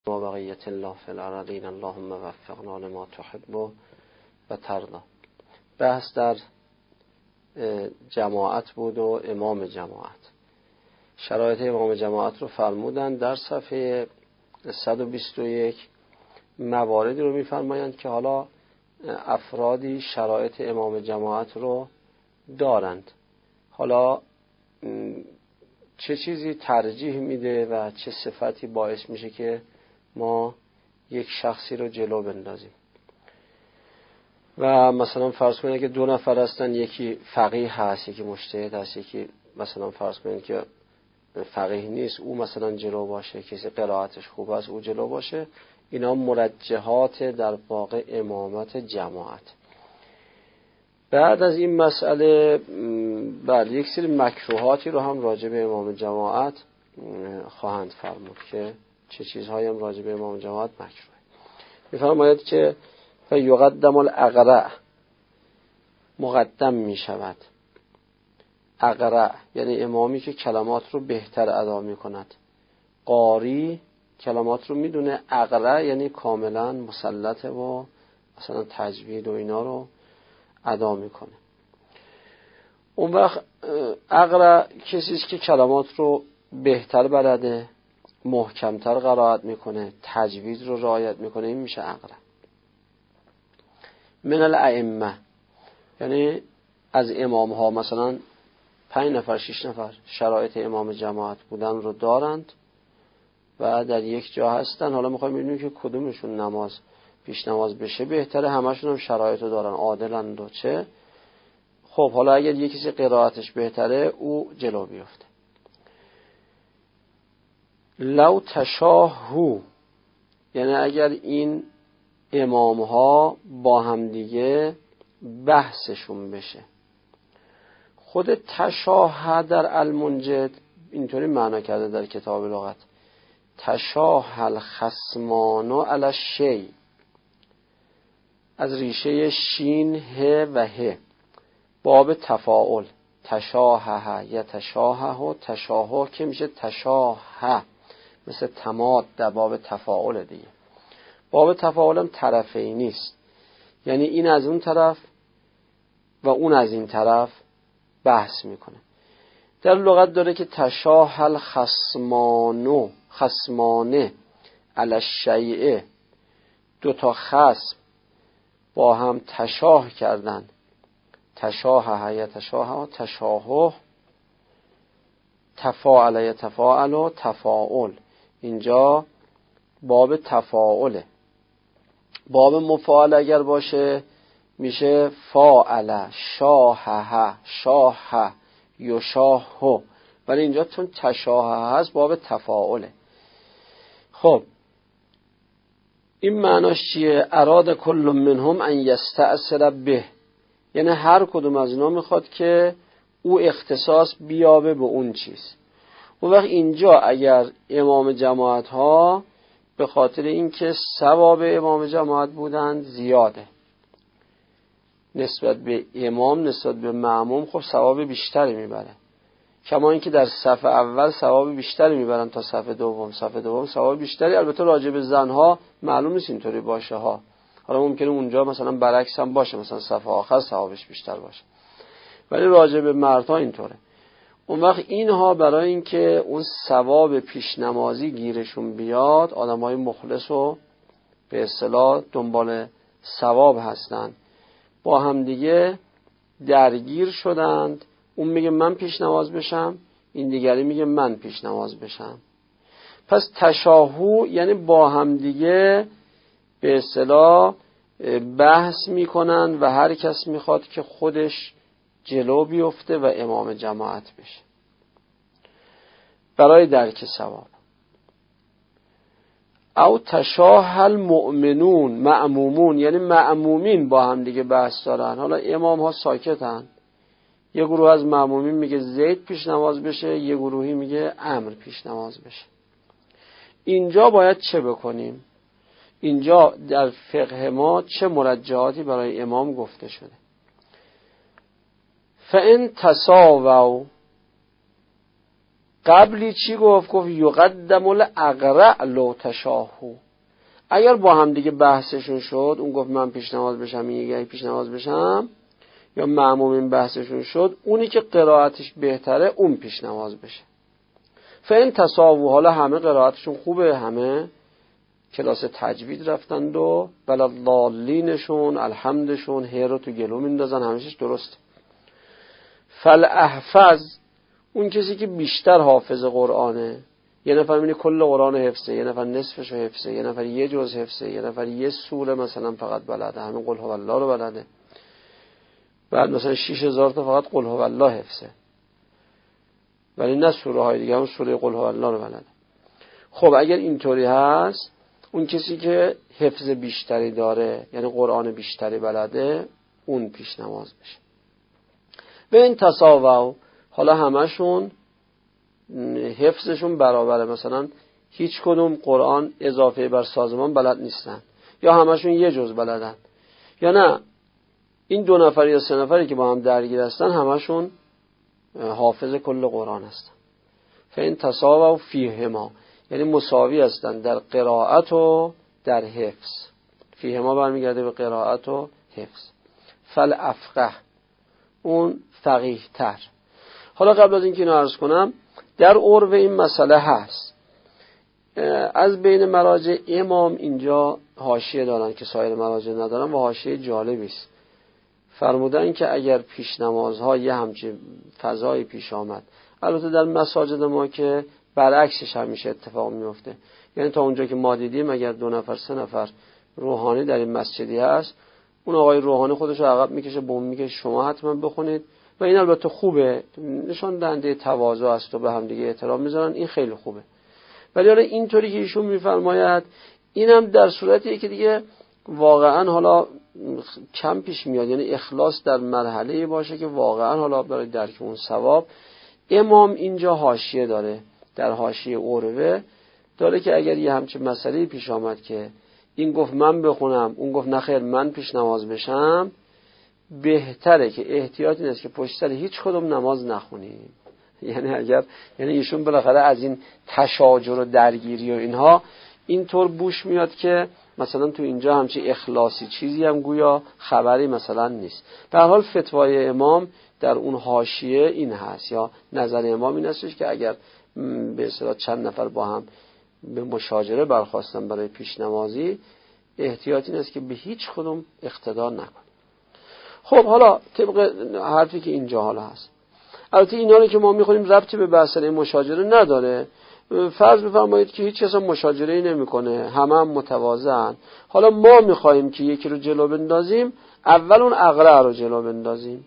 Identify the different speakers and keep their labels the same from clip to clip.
Speaker 1: و بقیت الله فی الارضین اللهم وفقنا لما تحب و ترضی. بحث در جماعت بود و امام جماعت. شرایط امام جماعت رو فرمودن در صفحه 121. مواردی رو میفرمایند که حالا افرادی شرایط امام جماعت رو دارند. حالا چه چیزی ترجیح میده و چه صفتی باعث میشه که ما یک شخصی رو جلو بندازیم. و مثلا فرض کنید که دو نفر هستن، یکی فقیه هست، یکی مجتهد هست، یکی مثلا فرض کنید که فقیه نیست، او مثلا جلو باشه، کسی قرائتش خوب است او جلو باشه. اینا مرجحات در واقع امامت جماعت. بعد از این مسئله بعد یک سری مکروهاتی رو هم راجع به امام جماعت خواهند فرمود که چه چیزهایی هم راجع به امام جماعت مکروه. میفرماید که یقدم الاقرع، مقدم می شود. اقرع یعنی امامی که کلمات رو بهتر ادا می کند. قاری کلمات رو میدونه، اقرع یعنی کاملا مسلطه و مثلا تجوید و اینا رو ادا میکنه. اون وقت اقرع کسی است که کلمات رو بهتر بلده، محکمتر قرائت میکنه، تجوید رو رعایت میکنه، این میشه اقرع. من الائمه یعنی از امام ها مثلا 5 نفر 6 نفر شرایط امام جماعت بودن رو دارند و در یک جا هستن. حالا میخوایم ببینیم که کدومشون نماز پیش نماز بشه بهتره. همشون هم شرایط رو دارن، عادلند و چه. خب حالا اگر یک کسی قرائتش بهتره او جلو بیفته. لو تشاهو یعنی اگر این امام ها با هم دیگه بحثشون بشه. خود تشاه در المنجد اینطوری معنا کرده در کتاب لغت: تشاه الخصمان علی الشیء، از ریشه شین ه و ه، باب تفاعل. تشاهه یتشاهه، تشاهه که میشه تشاهه، مثل تماد در باب تفاعل دیگه. باب تفاعل هم طرفی نیست، یعنی این از اون طرف و اون از این طرف بحث میکنه. در لغت داره که تشاه الخصمانو، خصمانه علی الشیء، 2 تا خصم با هم تشاه کردن. تشاه یتشاه، تشاه، تفاعل یتفاعل و تفاعل. اینجا باب تفاعله. باب مفاعل اگر باشه میشه فاعل، شاهه، شاه یشاه، ولی اینجا چون تشاه هست باب تفاعله. خب این معناش چیه؟ اراد کل منهم ان یستأثر به، یعنی هر کدوم از اینا میخواد که او اختصاص بیابه به اون چیز. اون وقت اینجا اگر امام جماعت ها به خاطر اینکه ثواب امام جماعت بودند زیاده نسبت به امام، نسبت به معموم، خب ثواب بیشتری میبره. کما اینکه در صف اول ثواب بیشتری میبرن تا صف دوم، صف دوم ثواب بیشتری. البته راجع به زنها معلوم نیست اینطوری باشه ها، حالا ممکنه اونجا مثلا برعکس هم باشه، مثلا صف آخر ثوابش بیشتر باشه، ولی راجع به مردها اینطوره. اون وقت اینها برای اینکه اون ثواب پیشنمازی گیرشون بیاد، آدمای مخلص و به اصطلاح دنبال ثواب هستن، با هم دیگه درگیر شدند. اون میگه من پیش نماز بشم، این دیگری میگه من پیش نماز بشم. پس تشاهو یعنی با هم دیگه به اصطلاح بحث میکنن و هر کس میخواد که خودش جلو بیفته و امام جماعت بشه برای درک ثواب. او تشاه المؤمنون، مأمومون یعنی مأمومین با هم دیگه بحث دارن. حالا امام ها ساکتن، یه گروه از مأمومین میگه زید پیش نماز بشه، یه گروهی میگه عمرو پیش نماز بشه. اینجا باید چه بکنیم؟ اینجا در فقه ما چه مرجحاتی برای امام گفته شده؟ فإن تساووا، قبلی چی گفت؟ گفت یقدم الاقرع لو تشاهو. اگر با هم دیگه بحثشون شد، اون گفت من پیش نماز بشم، این یکی پیش نماز بشم، یا مأمومین بحثشون شد، اونی که قرائتش بهتره اون پیش نماز بشه. فین تساوو، حالا همه قرائتشون خوبه، همه کلاس تجوید رفتند و ولضالینشون الحمدشون هی رو تو گلو میندازن، همشش درسته. فالاحفظ، اون کسی که بیشتر حافظ قرآنه، یه نفر میبینی کل قرآن حفظه، یه نفر نصفش حفظه، یه نفر یه جز حفظه، یه نفر یه سوره مثلا فقط بلده، همین قل هو الله رو بلده، بعد مثلا 6000 تا فقط قل هو الله حفظه، ولی نه سوره های دیگه، هم سوره قل هو الله رو بلده. خب اگر اینطوری هست، اون کسی که حفظ بیشتری داره، یعنی قرآن بیشتری بلده، اون پیش نماز بشه. به این تساوو، حالا همشون حفظشون برابره، مثلا هیچ کدوم قرآن اضافه بر سازمان بلد نیستن، یا همشون یه جز بلدن، یا نه این 2 نفر یا 3 نفری که با هم درگیر هستن همشون حافظ کل قرآن هستن. فین تساووا فیهما، یعنی مساوی هستن در قرائت و در حفظ. فیهما برمیگرده به قرائت و حفظ. فالافقه، اون فقیه تر. حالا قبل از اینکه اینو عرض کنم، در عرف این مسئله هست. از بین مراجع امام اینجا حاشیه دارن که سایر مراجع ندارن، و حاشیه جالبی است. فرمودن که اگر پیش نمازها یه همچین فضایی پیش آمد، البته در مساجد ما که برعکسش همیشه اتفاق میفته، یعنی تا اونجا که ما دیدیم اگر 2 نفر 3 نفر روحانی در این مسجدی هست، اون آقای روحانی خودش رو عقب میکشه، بوم میگه شما حتما بخونید، و این البته خوبه، نشان دهنده تواضع است و به هم دیگه احترام میذارن، این خیلی خوبه. ولی حالا اینطوری که ایشون میفرماید، اینم در صورتیه که دیگه واقعا حالا کم پیش میاد، یعنی اخلاص در مرحله باشه که واقعا حالا برای درک اون ثواب. امام اینجا حاشیه داره، در حاشیه عروه داره که اگر یه همچین مسئله پیش آمد که این گفت من بخونم، اون گفت نخیر من پیش نماز بشم، بهتره که احتیاط این است که پشت سر هیچ کدوم نماز نخونیم. یعنی ایشون بالاخره از این تشاجر و درگیری و اینها اینطور بوش میاد که مثلا تو اینجا همچی اخلاصی چیزی هم گویا خبری مثلا نیست. در حال فتوای امام در اون حاشیه این هست، یا نظر امام این هستش که اگر به اصطلاح چند نفر با هم به مشاجره برخواستن برای پیش نمازی، احتیاط این است که به هیچ کدوم اقتدا نکن. خب حالا طبق حرفی که اینجا حالا هست، البته اینا رو که ما میخونیم ربطی به مسئله مشاجره نداره. فرض بفرمایید که هیچ کس مشاجره‌ای نمیکنه، همه هم متواضعن. حالا ما میخوایم که یکی رو جلو بندازیم، اول اون اقرع رو جلو بندازیم،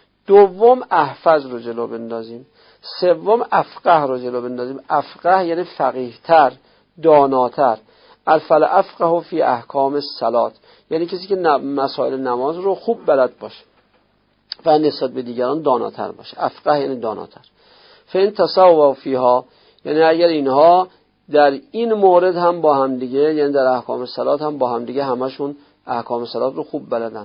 Speaker 1: دوم احفظ رو جلو بندازیم، سوم افقه رو جلو بندازیم. افقه یعنی فقیه‌تر، داناتر. الفل افقه فی احکام الصلات، یعنی کسی که مسائل نماز رو خوب بلد باشه و نسبت به دیگران داناتر باشه. افقه یعنی داناتر. فین تساووا فیها، یعنی اگر اینها در این مورد هم با هم دیگه، یعنی در احکام الصلات هم با هم دیگه همشون احکام الصلات رو خوب بلدن.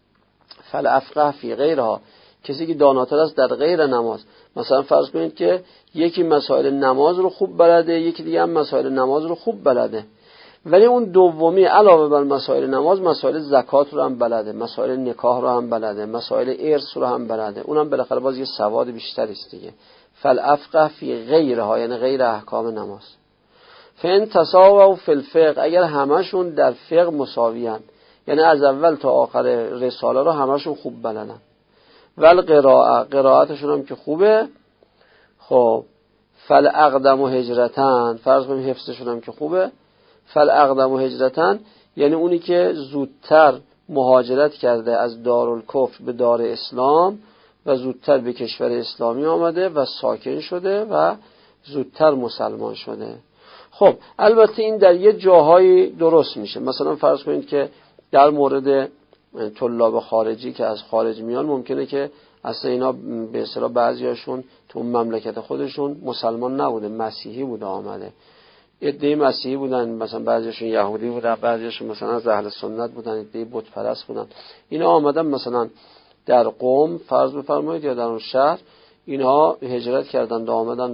Speaker 1: فل افقه فی غیرها، کسی که داناتر است در غیر نماز. مثلا فرض کنید که یکی مسائل نماز رو خوب بلده، یکی دیگه هم مسائل نماز رو خوب بلده، ولی اون دومی علاوه بر مسائل نماز، مسائل زکات رو هم بلده، مسائل نکاح رو هم بلده، مسائل ارث رو هم بلده، اونم بالاخره باز یه سواد بیشتری است دیگه. فالافقه فی غیرها، یعنی غیر احکام نماز. فان تساووا فی الفقه، اگر همشون در فقه مساویان، یعنی از اول تا آخر رساله رو همشون خوب بلدن، قرائتشون هم که خوبه، خب فالاقدم هجرتن، فرض کنیم حفظشون هم که خوبه، فالاقدم هجرتن یعنی اونی که زودتر مهاجرت کرده از دارالکفر به دار اسلام و زودتر به کشور اسلامی آمده و ساکن شده و زودتر مسلمان شده. خب البته این در یه جاهایی درست میشه. مثلا فرض کنید که در مورد طلاب خارجی که از خارج میان، ممکنه که اصلا اینا به اصطلاح بعضیاشون تو مملکت خودشون مسلمان نبوده، مسیحی بوده آمده، عده مسیحی بودن، مثلا بعضیشون یهودی بودن، بعضیشون مثلا از اهل سنت بودن، عده بت پرست بودن. اینا آمدن مثلا در قم فرض بفرمایید یا در اون شهر، اینها هجرت کردند و آمدند و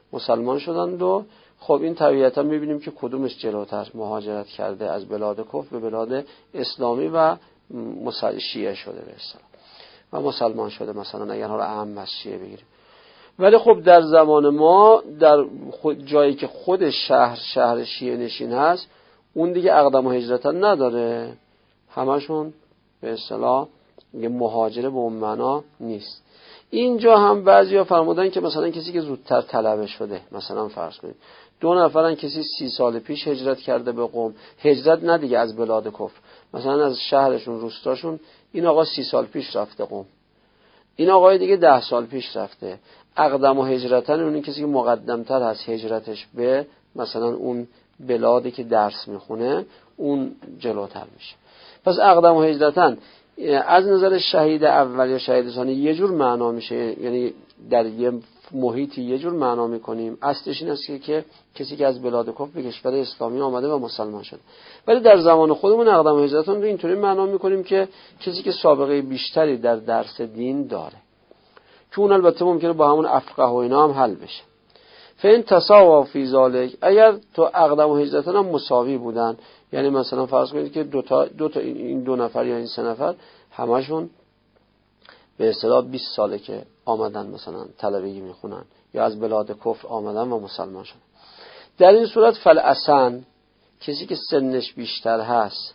Speaker 1: مسلمان شدند و خب این طبیعتا میبینیم که کدومش جلوتر مهاجرت کرده از بلاد کفر به بلاد اسلامی و شیعه شده به اصطلاح و مسلمان شده، مثلا اگر حالا اهم از شیعه بگیریم. ولی خب در زمان ما در جایی که خود شهر شیعه نشین هست اون دیگه اقدام و هجرت نداره، همشون به اصطلاح یه مهاجره به اون معنا نیست. اینجا هم بعضیا فرمودن که مثلا کسی که زودتر طلبه شده، مثلا فرض کنید 2 نفرن، کسی 30 سال پیش هجرت کرده به قم، هجرت نه دیگه از بلاد کفر، مثلا از شهرشون روستاشون، این آقا 30 سال پیش رفته قم، این آقای دیگه 10 سال پیش رفته، اقدم و هجرتن اون کسی که مقدمتر هست هجرتش به مثلا اون بلادی که درس میخونه اون جلوتر میشه. پس اقدم و هجرتن از نظر شهید اول یا شهید ثانی یه جور معنا میشه، یعنی در یه محیطی یه جور معنا میکنیم. اصلش این است که کسی که از بلاد کفر به کشور اسلامی آمده و مسلمان شده. ولی در زمان خودمون اقدام و هجرتن رو اینطوری معنا میکنیم که کسی که سابقه بیشتری در درس دین داره، که اون البته ممکنه با همون افقه و اینا هم حل بشه. فین تساوا فی ذلک، اگر تو اقدام و هجرتن هم مساوی بودن، یعنی مثلا فرض کنید که دو تا این 2 نفر یا این 3 نفر همشون به اصطلاح 20 ساله که آمدن مثلا طلبگی میخونن یا از بلاد کفر آمدن و مسلمان شدن، در این صورت فالاسن، کسی که سنش بیشتر هست،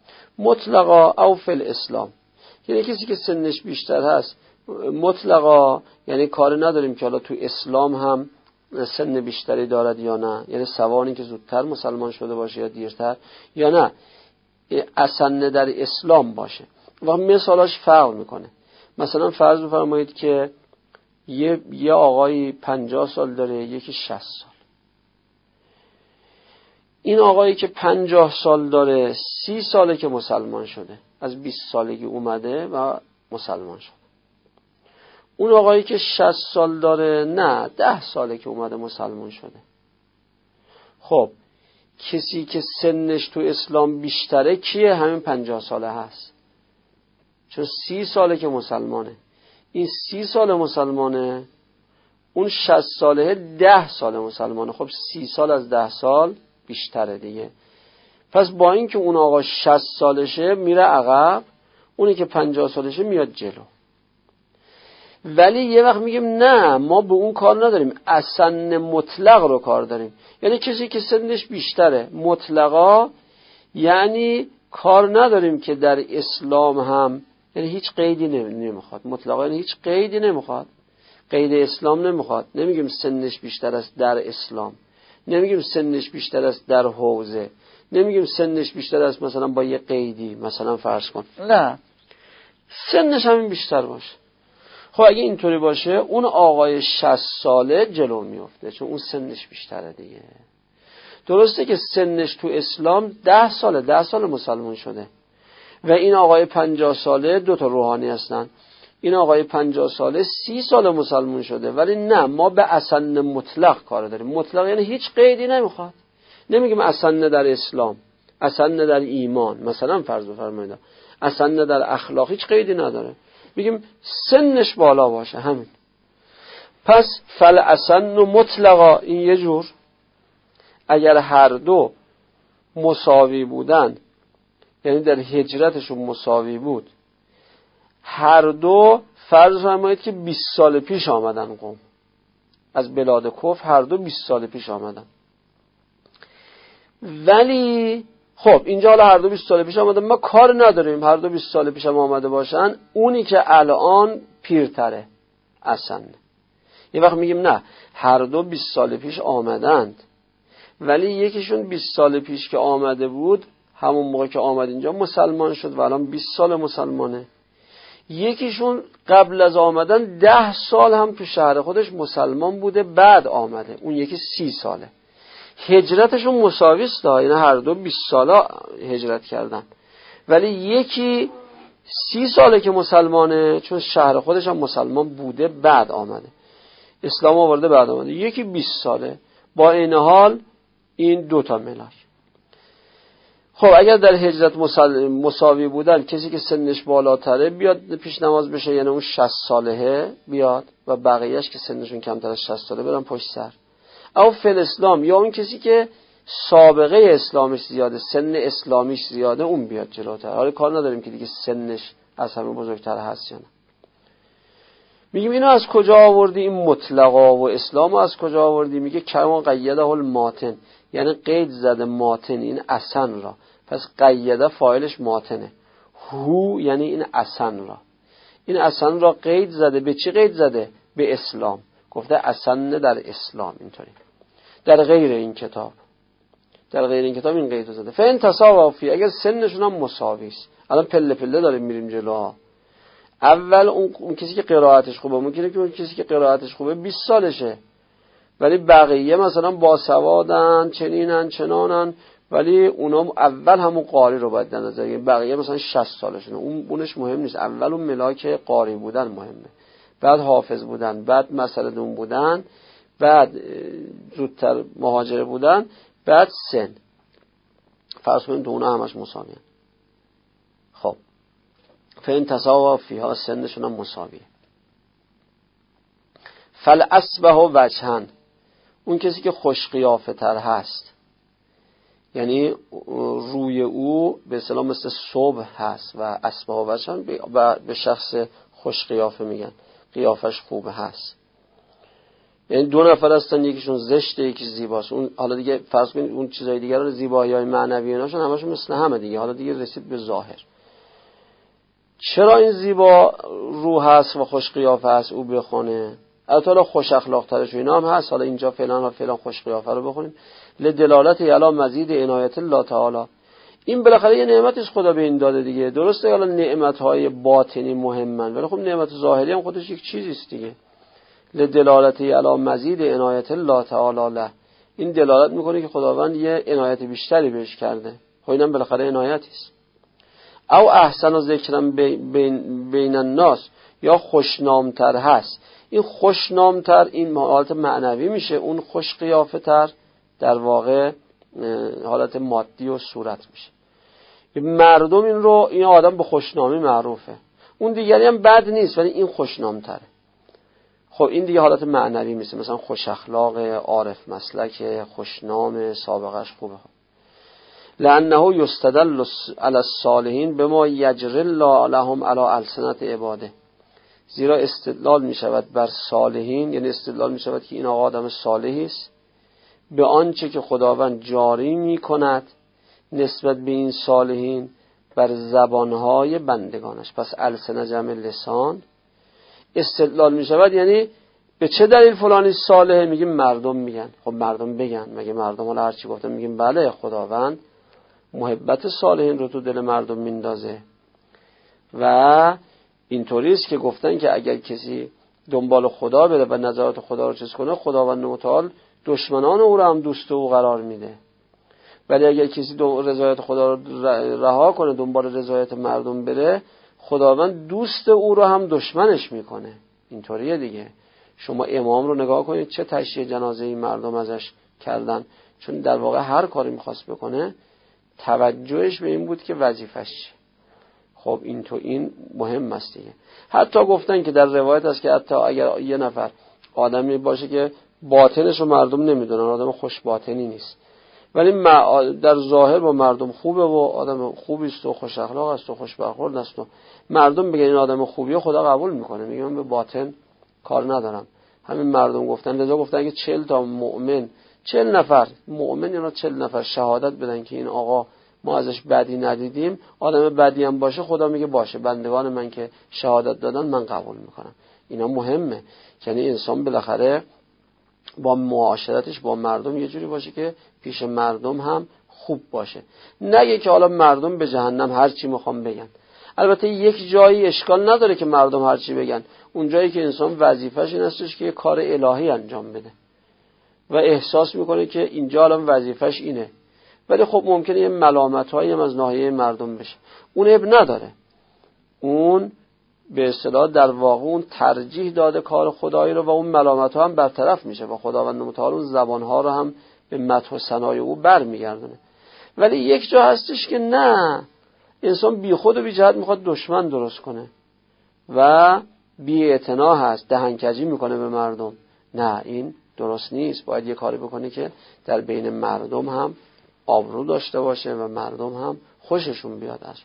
Speaker 1: مطلقا او فی الاسلام، یعنی کسی که سنش بیشتر هست مطلقا، یعنی کار نداریم که حالا تو اسلام هم سن بیشتری دارد یا نه، یعنی سوانی که زودتر مسلمان شده باشه یا دیرتر، یا نه اسن در اسلام باشه. و مثالاش فرق میکنه. مثلا فرض بفرمایید که یه آقایی 50 سال داره، یکی 60 سال. این آقایی که 50 سال داره 30 ساله که مسلمان شده، از 20 سالگی اومده و مسلمان شده. اون آقایی که 60 سال داره نه 10 ساله که اومده مسلمان شده. خب کسی که سنش تو اسلام بیشتره کیه؟ همین 50 ساله هست، چون 30 ساله که مسلمانه. این 30 سال مسلمانه، اون 60 ساله 10 سال مسلمانه. خب 30 سال از 10 سال بیشتره دیگه. پس با این که اون آقا 60 سالشه میره عقب، اونی که 50 سالشه میاد جلو. ولی یه وقت میگیم نه، ما به اون کار نداریم، اسن مطلق رو کار داریم. یعنی کسی که سنش بیشتره مطلقا، یعنی کار نداریم که در اسلام هم، یعنی هیچ قیدی نمیخواد. مطلقا یعنی هیچ قیدی نمیخواد، قید اسلام نمیخواد. نمیگیم سنش بیشتر است در اسلام، نمیگیم سنش بیشتر است در حوزه، نمیگیم سنش بیشتر است مثلا با یه قیدی، مثلا فرض کن، نه، سنش همین بیشتر باشه. خب اگه اینطوری باشه اون آقای 60 ساله جلو میفته، چون اون سنش بیشتره دیگه. درسته که سنش تو اسلام 10 سال مسلمان شده و این آقای 50 ساله 2 تا روحانی هستن. این آقای 50 ساله 30 سال مسلمان شده، ولی نه، ما به اسن مطلق کار داریم. مطلق یعنی هیچ قیدی نمیخواد. نمیگیم اسن در اسلام، اسن در ایمان، مثلا فرض بفرمایید اسن در اخلاق، هیچ قیدی نداره. میگیم سنش بالا باشه، همین. پس فالاسن مطلقا، این یه جور. اگر هر دو مساوی بودن، یعنی در هجرتشون مساوی بود، هر دو فرض فرمایید که 20 سال پیش آمدن قم، از بلاد کفر هر دو 20 سال پیش آمدن. ولی خب اینجا حالا هر دو 20 سال پیش آمدن، ما کار نداریم هر دو 20 سال پیش هم آمده باشن، اونی که الان پیرتره اصلا. یه وقت میگیم نه، هر دو 20 سال پیش آمدند، ولی یکیشون 20 سال پیش که آمده بود همون موقع که آمد اینجا مسلمان شد و الان 20 سال مسلمانه. یکیشون قبل از آمدن 10 سال هم تو شهر خودش مسلمان بوده، بعد آمده، اون یکی 30 ساله. هجرتشون مساوی است، یعنی هر دو 20 ساله هجرت کردن، ولی یکی 30 ساله که مسلمانه، چون شهر خودش هم مسلمان بوده بعد آمده، اسلام آورده بعد آمده. یکی 20 ساله. با این حال این 2 تا ملاک. خب اگر در هجرت مساوی بودن، کسی که سنش بالاتره بیاد پیش نماز بشه، یعنی اون 60 ساله بیاد و بقیهش که سنشون کمتر از 60 ساله برن پشت سر. او فل اسلام، یا اون کسی که سابقه اسلامش زیاده، سن اسلامیش زیاده، اون بیاد جلوتر. حالا کار نداریم که دیگه سنش از همه بزرگتر هست یا نه. میگیم اینو از کجا آوردی؟ این مطلقا و اسلام از کجا آوردی؟ میگه کما قیده الماتن، یعنی قید زده ماتن این اصن را، پس قیده فاعلش ماتنه، هو یعنی این اصن را، این اصن را قید زده. به چی قید زده؟ به اسلام. گفته اصن در اسلام. اینطوری در غیر این کتاب، در غیر این کتاب این قید زده. فین تساووا فی، اگر سنشون هم مساوی است. الان پله پله داریم میریم جلو. اول اون کسی که قرائتش خوبه، ممکنه که اون کسی که قرائتش خوبه 20 سالشه، ولی بقیه مثلا باسوادن، چنینن چنانن، ولی اونا اول همون قاری رو باید در نظر بگیریم. بقیه مثلا 60 سالشونه، اونش مهم نیست. اول اون ملاک قاری بودن مهمه، بعد حافظ بودن، بعد مسئله دون بودن، بعد زودتر مهاجر بودن، بعد سن. فرض کنیم تو اونا همش مساویه. خب فین تساوا فیها، سنشون هم مساویه. فل اسبه وجهن، اون کسی که خوش قیافه تر هست، یعنی روی او به اصطلاح مثل صبح هست، و اسبه وجهن به شخص خوش قیافه میگن، قیافش خوب هست. یعنی دو نفر هستن، یکیشون زشته یکی زیباست. اون حالا دیگه فرض کنید اون چیزای دیگه رو، زیبایی‌های معنوی ایناشون همشون مثل همه دیگه. حالا دیگه رسید به ظاهر. چرا این زیبا رو هست و خوش قیافه هست او بخونه؟ البته خوش اخلاق ترش و اینا هم هست. حالا اینجا فعلا خوش قیافه رو بخونیم. لدلالت علی مزید عنایت الله تعالی، این بالاخره یه نعمتی است خدا به این داده دیگه. درسته حالا نعمت‌های باطنی مهمن، ولی خب نعمت ظاهری هم خودش یک چیزی است دیگه. لدلالت علی مزید عنایت الله تعالی له، این دلالت میکنه که خداوند یه عنایت بیشتری بهش کرده. خب اینم بالاخره عنایتی است. او احسن و ذکرم بین الناس، یا خوشنامتر هست. این خوشنامتر این حالت معنوی میشه، اون خوش قیافه تر در واقع حالت مادی و صورت میشه. مردم این آدم به خوشنامی معروفه، اون دیگری هم بد نیست ولی این خوشنامتره. خب این دیگه حالت معنوی میشه، مثلا خوش اخلاق، عارف مسلک، خوشنام، سابقش خوبه. لانه یستدل علی الصالحین بما یجری الله لهم علی السنت عباده، زیرا استدلال می شود بر صالحین، یعنی استدلال می شود که این آقا آدم صالحی است به آنچه که خداوند جاری می کند نسبت به این صالحین بر زبانهای بندگانش. پس السنه جمع لسان. استدلال می شود یعنی به چه دلیل فلانی صالحه؟ میگیم مردم میگن. خب مردم بگن، مگه مردم حالا هر چی گفتن میگیم بله، خداوند محبت صالحین رو تو دل مردم میندازه. و اینطوری است که گفتن که اگر کسی دنبال خدا بره و نظرات خدا رو چیز کنه، خداوند متعال دشمنان او رو هم دوست او قرار میده. ولی اگر کسی رضایت خدا رو رها کنه دنبال رضایت مردم بره، خداوند دوست او رو هم دشمنش میکنه. اینطوریه دیگه. شما امام رو نگاه کنید چه تشییع جنازه این مردم ازش کردن، چون در واقع هر کاری میخواست بکنه توجهش به این بود که وظیفش چیه. خب این مهم است دیگه. حتی گفتن که در روایت است که حتی اگر یه نفر آدمی باشه که باطنش رو مردم نمیدونن، آدم خوش باطنی نیست، ولی در ظاهر با مردم خوبه و آدم خوبی است و خوش اخلاق است و خوش برخورد است و مردم بگن این آدم خوبیه، خدا قبول میکنه. میگه من به باطن کار ندارم. همین مردم گفتن، لذا گفتن که 40 تا مؤمن، 40 نفر مؤمن یا 40 نفر شهادت بدن که این آقا ما ازش بدی ندیدیم، آدم بدی هم باشه خدا میگه باشه، بندگان من که شهادت دادن من قبول میکنم. اینا مهمه. یعنی انسان بالاخره با معاشرتش با مردم یه جوری باشه که پیش مردم هم خوب باشه، نگه که حالا مردم به جهنم هر چی میخوام بگن. البته یک جایی اشکال نداره که مردم هر چی بگن، اون جایی که انسان وظیفه‌ش این هستش که یه کار الهی انجام بده و احساس میکنه که اینجا الان وظیفه‌ش اینه. ولی خب ممکنه یه ملامت‌هایی هم از ناحیه مردم بشه، اون اب نداره. اون به اصطلاح در واقع اون ترجیح داده کار خدایی رو و اون ملامت‌ها هم برطرف میشه و خداوند متعال اون زبان‌ها رو هم به مدح و ثنای او برمیگردونه. ولی یک جا هستش که نه، انسان بی خود و بی جهت میخواد دشمن درست کنه و بی اعتنا هست، دهنکجی میکنه به مردم. نه، این درست نیست. باید یه کاری بکنه که در بین مردم هم آبرو داشته باشه و مردم هم خوششون بیاد از.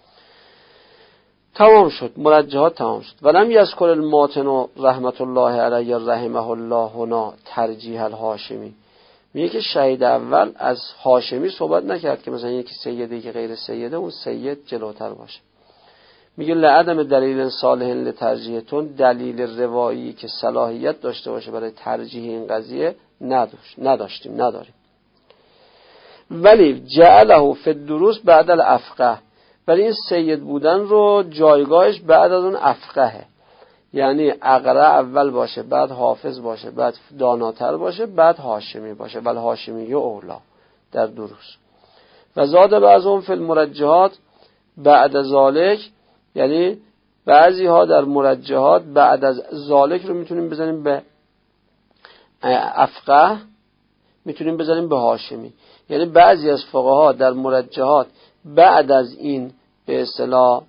Speaker 1: تمام شد، مرجحات تمام شد. ولم یذکر الماتن رحمت الله علیه رحمه الله هنا ترجیح الهاشمی. میگه که شهید اول از هاشمی صحبت نکرد که مثلا یکی سیده که غیر سیده اون سید جلوتر باشه. میگه لعدم دلیل صالح لترجیحتون، دلیل روایی که صلاحیت داشته باشه برای ترجیح این قضیه نداریم. ولی جعله فی الدروس بعد الافقه، ولی این سید بودن رو جایگاهش بعد از اون افقهه، یعنی اقرا اول باشه، بعد حافظ باشه، بعد داناتر باشه، بعد هاشمی باشه. بل هاشمی اولا در دروس. و زاد بعضهم فی المرجحات بعد ذالک، یعنی بعضی ها در مرجحات بعد از ذالک رو میتونیم بزنیم به افقه، میتونیم بزنیم به هاشمی. یعنی بعضی از فقها در مرجحات بعد از این به اصطلاح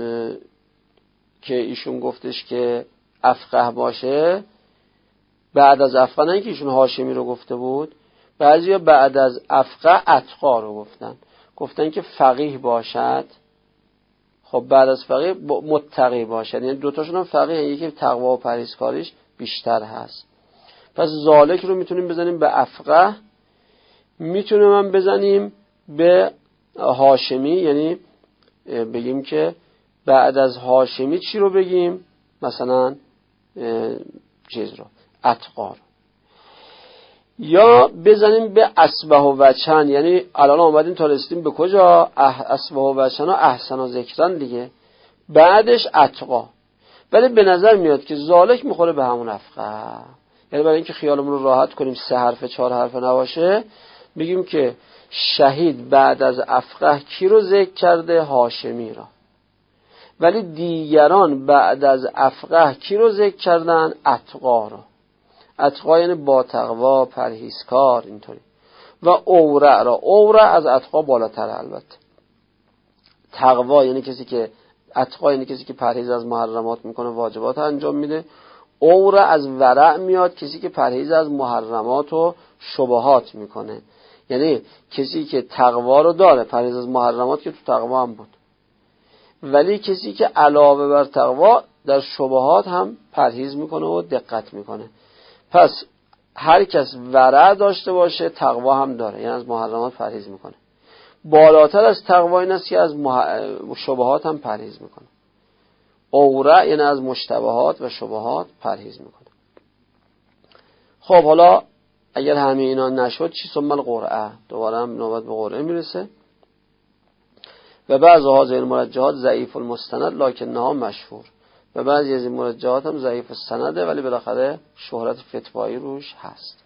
Speaker 1: که ایشون گفتش که افقه باشه، بعد از افقه، نه اینکه ایشون هاشمی رو گفته بود، بعضیا بعد از افقه اتقا رو گفتن که فقیه باشد. خب بعد از فقیه متقی باشد، یعنی دوتاشون هم فقیه، یکی تقوا و پرهیزکاریش بیشتر هست. پس ذالک رو میتونیم بزنیم به افقه، میتونیم هم بزنیم به هاشمی، یعنی بگیم که بعد از هاشمی چی رو بگیم؟ مثلا چیز رو، اتقا رو. یا بزنیم به اسبه و وچن، یعنی الان آمدیم تا رسیدیم به کجا؟ اسبه و وچن و احسن و ذکرن دیگه، بعدش اتقا. ولی به نظر میاد که ذالک میخوره به همون افقه. یعنی برای اینکه خیالمون رو راحت کنیم 3 حرف 4 حرف نباشه، بگیم که شهید بعد از افقه کی رو ذکر کرده؟ هاشمی را. ولی دیگران بعد از افقه کی رو ذکر کردن؟ اتقا را. اتقا یعنی با تقوا، پرهیزکار، اینطوری. و اورع را. اورع از اتقا بالاتر البته. تقوا یعنی کسی که، اتقا یعنی کسی که پرهیز از محرمات میکنه، واجبات انجام میده. اورع از ورع میاد، کسی که پرهیز از محرمات و شبهات میکنه، یعنی کسی که تقوا رو داره، پرهیز از محرمات که تو تقوا هم بود، ولی کسی که علاوه بر تقوا در شبهات هم پرهیز میکنه و دقت میکنه. پس هر کس ورع داشته باشه تقوا هم داره، یعنی از محرمات پرهیز میکنه. بالاتر از تقوا این است که از شبهات هم پرهیز میکنه. اورع یعنی از مشتبهات و شبهات پرهیز میکنه. خب حالا اگر همه اینا نشد چی؟ ثم القرعه، دوباره هم نوبت به قرعه میرسه. و بعض هذه المرجحات ضعیف المستند لکنها مشهور، و بعضی از این مرجحات هم ضعیف السنده ولی بالاخره شهرت فتوایی روش هست.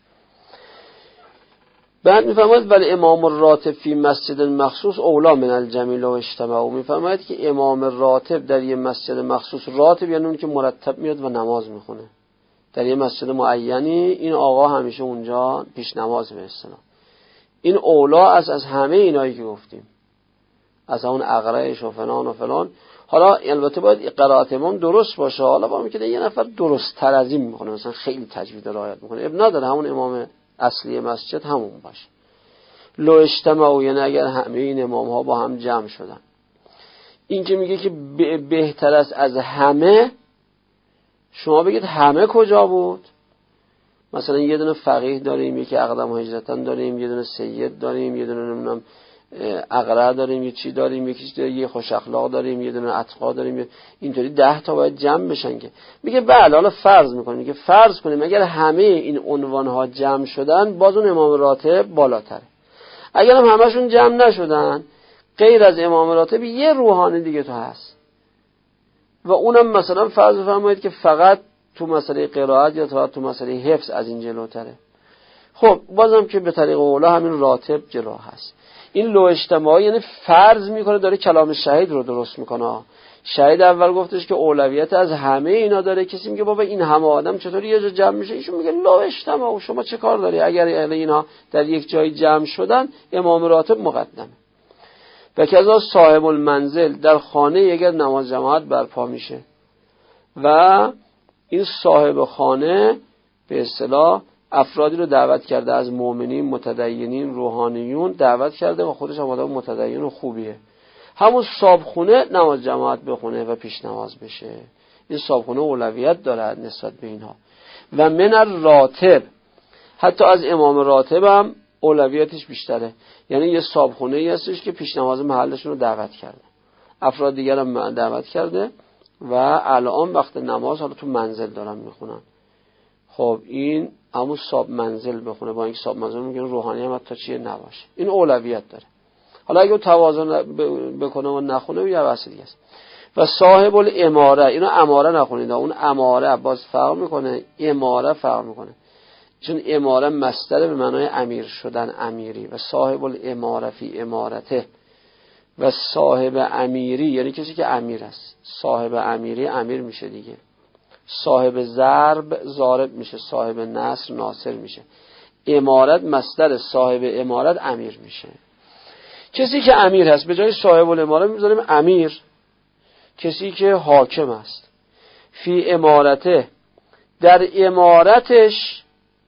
Speaker 1: بعد میفرماید ولی امام الراتب فی مسجد مخصوص اولا من الجمیل و اجتماع. میفرماید که امام راتب در یه مسجد مخصوص، راتب یعنی اون که مرتب میاد و نماز میخونه در یه مسجد معینی، این آقا همیشه اونجا پیش نماز به اصطلاح، این اولا از همه اینایی که گفتیم، از اون اقرعش و فلان و فلان. حالا البته باید قرائت امام درست باشه. حالا با میگه یه نفر درست تر از این میکنه، مثلا خیلی تجوید رعایت میکنه، اب نداره همون امام اصلی مسجد همون باشه. لو اجتماع، یعنی اگر همه این امام ها با هم جمع شدن. این که میگه که بهتر است از همه، شما بگید همه کجا بود؟ مثلا یه دونه فقیه داریم، یکی اقدم هجرتن داریم، یه دونه سید داریم، یه دونه نمیدونم اقرا داریم، یه چی داریم، یه خوش اخلاق داریم، یه دونه اتقا داریم، اینطوری 10 تا باید جمع بشن که. میگه بله حالا فرض میکنیم، میگه فرض کنیم اگر همه این عنوان ها جمع شدن باز اون امام راتب بالاتره. اگر هم همشون جمع نشدن، غیر از امام راتب یه روحانی دیگه تو هست و اونم مثلا فرض فرمایید که فقط تو مسئله قرائت یا تو مسئله حفظ از این جلوتره. خب بازم که به طریق اولا همین راتب جلو هست. این لو اجتماعی یعنی فرض میکنه داره کلام شهید رو درست میکنه. شهید اول گفتش که اولویت از همه اینا داره. کسی میگه بابا این همه آدم چطوری یه جا جمع میشه؟ ایشون میگه لو اجتماع، شما چه کار داری؟ اگر اینا در یک جای جمع شدن امام راتب مقدمه. و کذا صاحب المنزل، در خانه اگر نماز جماعت برپا میشه و این صاحب خانه به اصطلاح افرادی رو دعوت کرده از مؤمنین، متدینین، روحانیون دعوت کرده و خودش هم آدم متدین و خوبیه. همون صابخونه نماز جماعت بخونه و پیش نماز بشه. این صابخونه اولویت داره نسبت به اینها. و من الراتب، حتی از امام راتب هم اولویتش بیشتره. یعنی یه صابخونه‌ای هستش که پیش نماز محلشون رو دعوت کرده، افراد دیگر هم دعوت کرده و الان وقت نماز حالا تو منزل دارن میخونن. خب این همون صاب منزل بخونه، با اینکه صاب منزل میگن روحانی هم حتی چیه نباشه، این اولویت داره. حالا اگه توازن بکنه و نخونه یه بحث دیگه است. و صاحب الاماره، اینو اماره نخونید، اون اماره باز فرق میکنه، اماره فرق میکنه، چون اماره مصدر به معنای امیر شدن، امیری. و صاحب الاماره فی امارته، و صاحب امیری یعنی کسی که امیر است. صاحب امیری امیر میشه دیگه، صاحب ضرب ضارب میشه، صاحب نصر ناصر میشه. امارت مصدر صاحب امارت امیر میشه. کسی که امیر هست به جای صاحب الاماره میذاریم امیر، کسی که حاکم است. فی امارته، در امارتش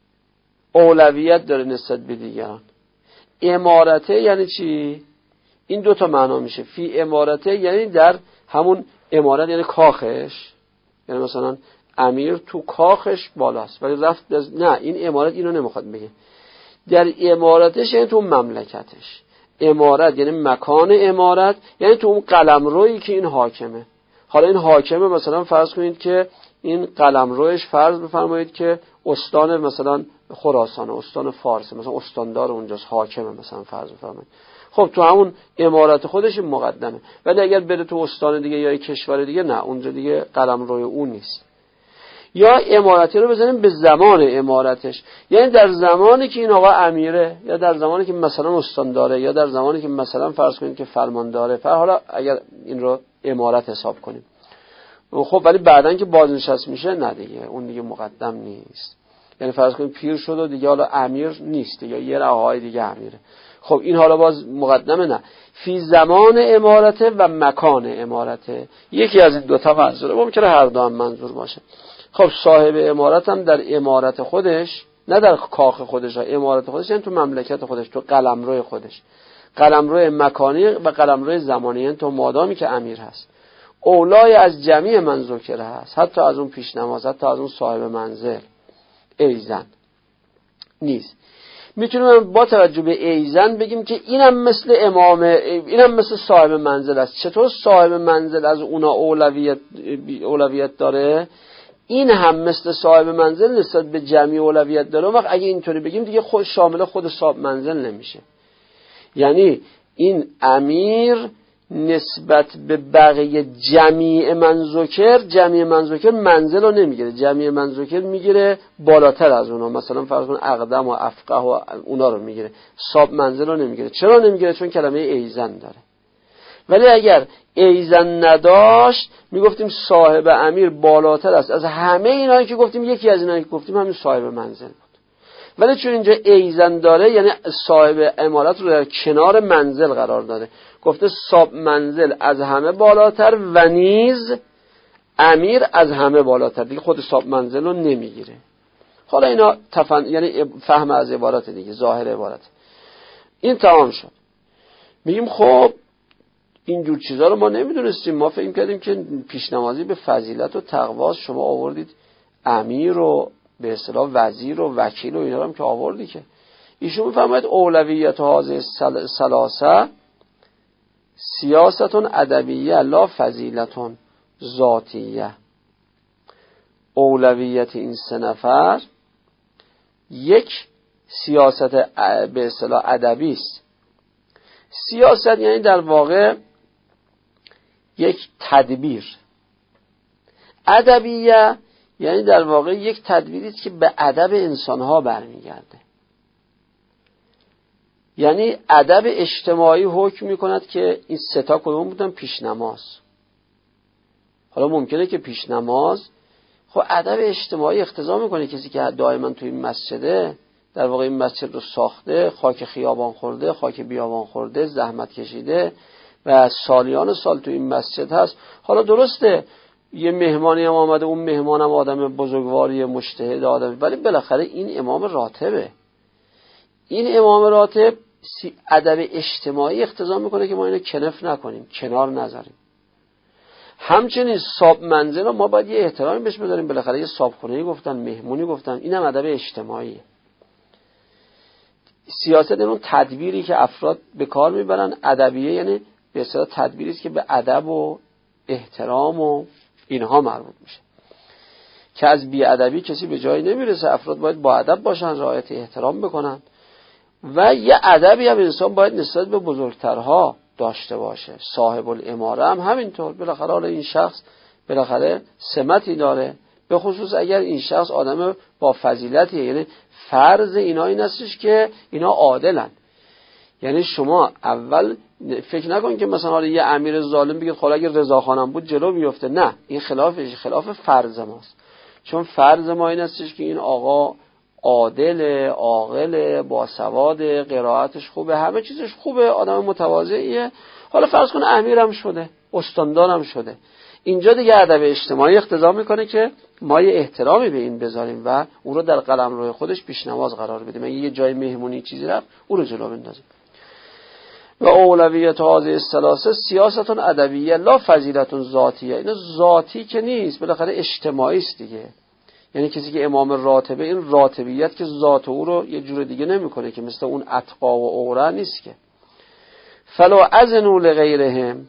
Speaker 1: اولویت داره نسبت به دیگران. امارته یعنی چی؟ این دوتا معنا میشه. فی امارته یعنی در همون امارت یعنی کاخش، یعنی مثلا امیر تو کاخش بالاست ولی رفت نه، این امارت اینو نمیخواد بگه. در امارتش یعنی تو مملکتش. امارت یعنی مکان امارت، یعنی تو اون قلمرویی که این حاکمه. حالا این حاکمه، مثلا فرض کنید که این قلمروش فرض بفرمایید که استان مثلا خراسان، استان فارس، مثلا استاندار اونجاست، حاکمه مثلا فرض بفرمایید. خب تو همون امارت خودش مقدمه. ولی اگر بره تو استان دیگه یا کشور دیگه، نه، اونجا دیگه قلمروی اون نیست. یا امارتی رو بزنیم به زمان امارتش، یعنی در زمانی که این آقا امیره، یا در زمانی که مثلا استانداره، یا در زمانی که مثلا فرض کنید که فرمانداره. حالا اگر این رو امارت حساب کنیم، خب ولی بعدن که بازنشست میشه، نه دیگه اون دیگه مقدم نیست. یعنی فرض کنید پیر شد و دیگه حالا امیر نیست، یا یه رهایی دیگه امیره. خب این حالا باز مقدمه، نه. فی زمان امارته و مکان امارته، یکی از این دوتا منظوره، ممکنه هر دو هم منظور باشه. خب صاحب امارت هم در امارت خودش، نه در کاخ خودش، امارت خودش یعنی تو مملکت خودش، تو قلمرو خودش، قلمرو مکانی و قلمرو زمانی، یعنی تو مادامی که امیر هست، اولای از جمعی من ذکر هست، حتی از اون پیش نماز، حتی از اون صاحب منزل ایزن نیست. میتونیم با توجه به ایزن بگیم که اینم مثل امامه، اینم مثل صاحب منزل است. چطور صاحب منزل از اونا اولویت داره، این هم مثل صاحب منزل نسبت به جمعی اولویت داره. وقت اگه اینطوری بگیم دیگه خود شامل خود صاحب منزل نمیشه. یعنی این امیر نسبت به بقیه جمعی منذکر منزل رو نمیگیره، جمعی منذکر میگیره بالاتر از اونا، مثلا فرض کن اقدم و افقه و اونا رو میگیره، صاحب منزل رو نمیگیره. چرا نمیگیره؟ چون کلمه ایزن داره. ولی اگر ایزن نداشت میگفتیم صاحب امیر بالاتر است از همه اینایی که گفتیم، یکی از اینایی که گفتیم همین صاحب منزل بود. ولی چون اینجا ایزن داره، یعنی صاحب امارت رو در کنار منزل قرار داده، گفته صاحب منزل از همه بالاتر و نیز امیر از همه بالاتر، دیگه خود صاحب منزل رو نمیگیره. حالا اینا یعنی فهم از عبارت دیگه، ظاهر عبارت. این تمام شد. میگیم خب اینجور چیزا رو ما نمیدونستیم، ما فکر کردیم که پیشنمازی به فضیلت و تقوا، شما آوردید امیر و به اصطلاح وزیر و وکیل و اینا رو هم که آوردی. که ایشون میفرماید اولویت هذه ثلاثه سیاست ادبیه لا فضیلت ذاتیه. اولویت این سه نفر یک سیاست به اصطلاح ادبی است. سیاست یعنی در واقع یک تدبیر، ادبیه یعنی در واقع یک تدبیری است که به ادب انسانها برمیگرده. یعنی ادب اجتماعی حکم میکند که این سه تا کدوم بودن؟ پیش نماز. حالا ممکنه که پیش نماز، خب ادب اجتماعی اقتضا میکنه کسی که دائما توی این مسجده، در واقع این مسجد رو ساخته، خاک خیابان خورده، خاک بیابان خورده، زحمت کشیده و سالیان سال توی این مسجد هست. حالا درسته یه مهمانی هم آمده، اون مهمان هم آدم بزرگواری مجتهد آدم، ولی بالاخره این امام راتبه. این امام راتب ادب اجتماعی اقتضا میکنه که ما اینو کنف نکنیم، کنار نذاریم. همچنین صاحب منزل رو ما باید یه احترامی بهش بذاریم، بالاخره یه صاحبخونه‌ای گفتن، مهمونی گفتن، اینم ادب اجتماعیه. سیاست اون تدبیری که افراد به کار میبرن ادبیه، یعنی به اصطلاح تدبیری است که به ادب و احترام و اینها مربوط میشه، که از بی‌ادبی کسی به جایی نمیرسه. افراد باید با ادب باشن، رعایت احترام بکنن و یه ادبی هم انسان باید نسبت به بزرگترها داشته باشه. صاحب الاماره هم همینطور، بالاخره حالا این شخص بالاخره سمتی داره، به خصوص اگر این شخص آدم با فضیلتیه. یعنی فرض اینا این هستش که اینا عادلن. یعنی شما اول فکر نکن که مثلا حالا یه امیر ظالم بگید خب اگه رضاخانم بود جلو بیفته، نه، این خلاف فرض ماست. چون فرض ما این هستش که این آقا عادل، عاقل، باسواد، قرائتش خوبه، همه چیزش خوبه، آدم متواضعیه. حالا فرض کن امیرم شده، استاندارم شده، اینجا دیگه ادب اجتماعی اقتضا میکنه که ما یه احترامی به این بذاریم و اون رو در قلمرو خودش پیشنواز قرار بدیم. اگه یه جای مهمونی چیزی رفت اون رو جلو بندازیم. و اولویت هذه الثلاثه سیاست ادبیه لا فضیلت ذاتیه. این ذاتی که نیست، بالاخره اجتماعی است دیگه. یعنی کسی که امام راتبه، این راتبیت که ذات او رو یه جور دیگه نمیکنه، که مثل اون اتقا و اوره نیست که. فلو اذنوا لغیرهم،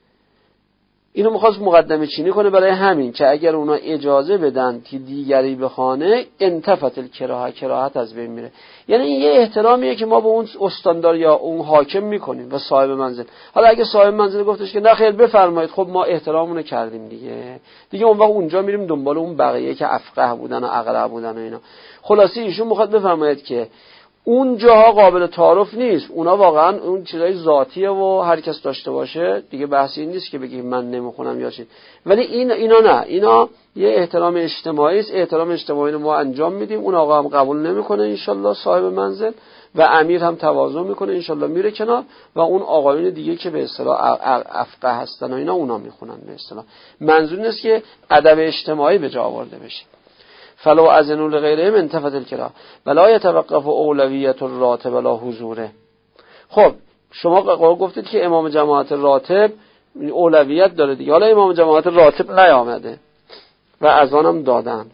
Speaker 1: اینو میخواست مقدمه چینی کنه برای همین که اگر اونا اجازه بدن که دیگری بخوانه انتفت کراهت از بین میره. یعنی این یه احترامیه که ما به اون استاندار یا اون حاکم میکنیم و صاحب منزل. حالا اگه صاحب منزل گفتش که نه خیر بفرمایید، خب ما احترامونو کردیم دیگه اون وقت اونجا میریم دنبال اون بقیه که افقه بودن و اقرا بودن و اینا. خلاصی ایشون میخواد بفرماید که اون جاها قابل تعارف نیست، اونا واقعا اون چیزای ذاتیه و هر کس داشته باشه دیگه، بحثی نیست که بگی من نمیخونم یا چی. ولی اینا نه، اینا یه احترام اجتماعی است. احترام اجتماعی رو ما انجام میدیم، اون آقا هم قبول نمیکنه انشالله، صاحب منزل، و امیر هم تواضع میکنه انشالله میره کنار، و اون آقایون دیگه که به اصطلاح افقه هستن و اینا اونا میخونن. به اصطلاح منظور نیست که ادب اجتماعی به جا آورده بشه. فلو اذنوا لغیرهم انتفت الکراهه ولا یتوقف اولویت الراتب ولا حضوره. خب شما گفتید که امام جماعت راتب اولویت داره دیگه. حالا امام جماعت راتب نیامده و اذانم دادن،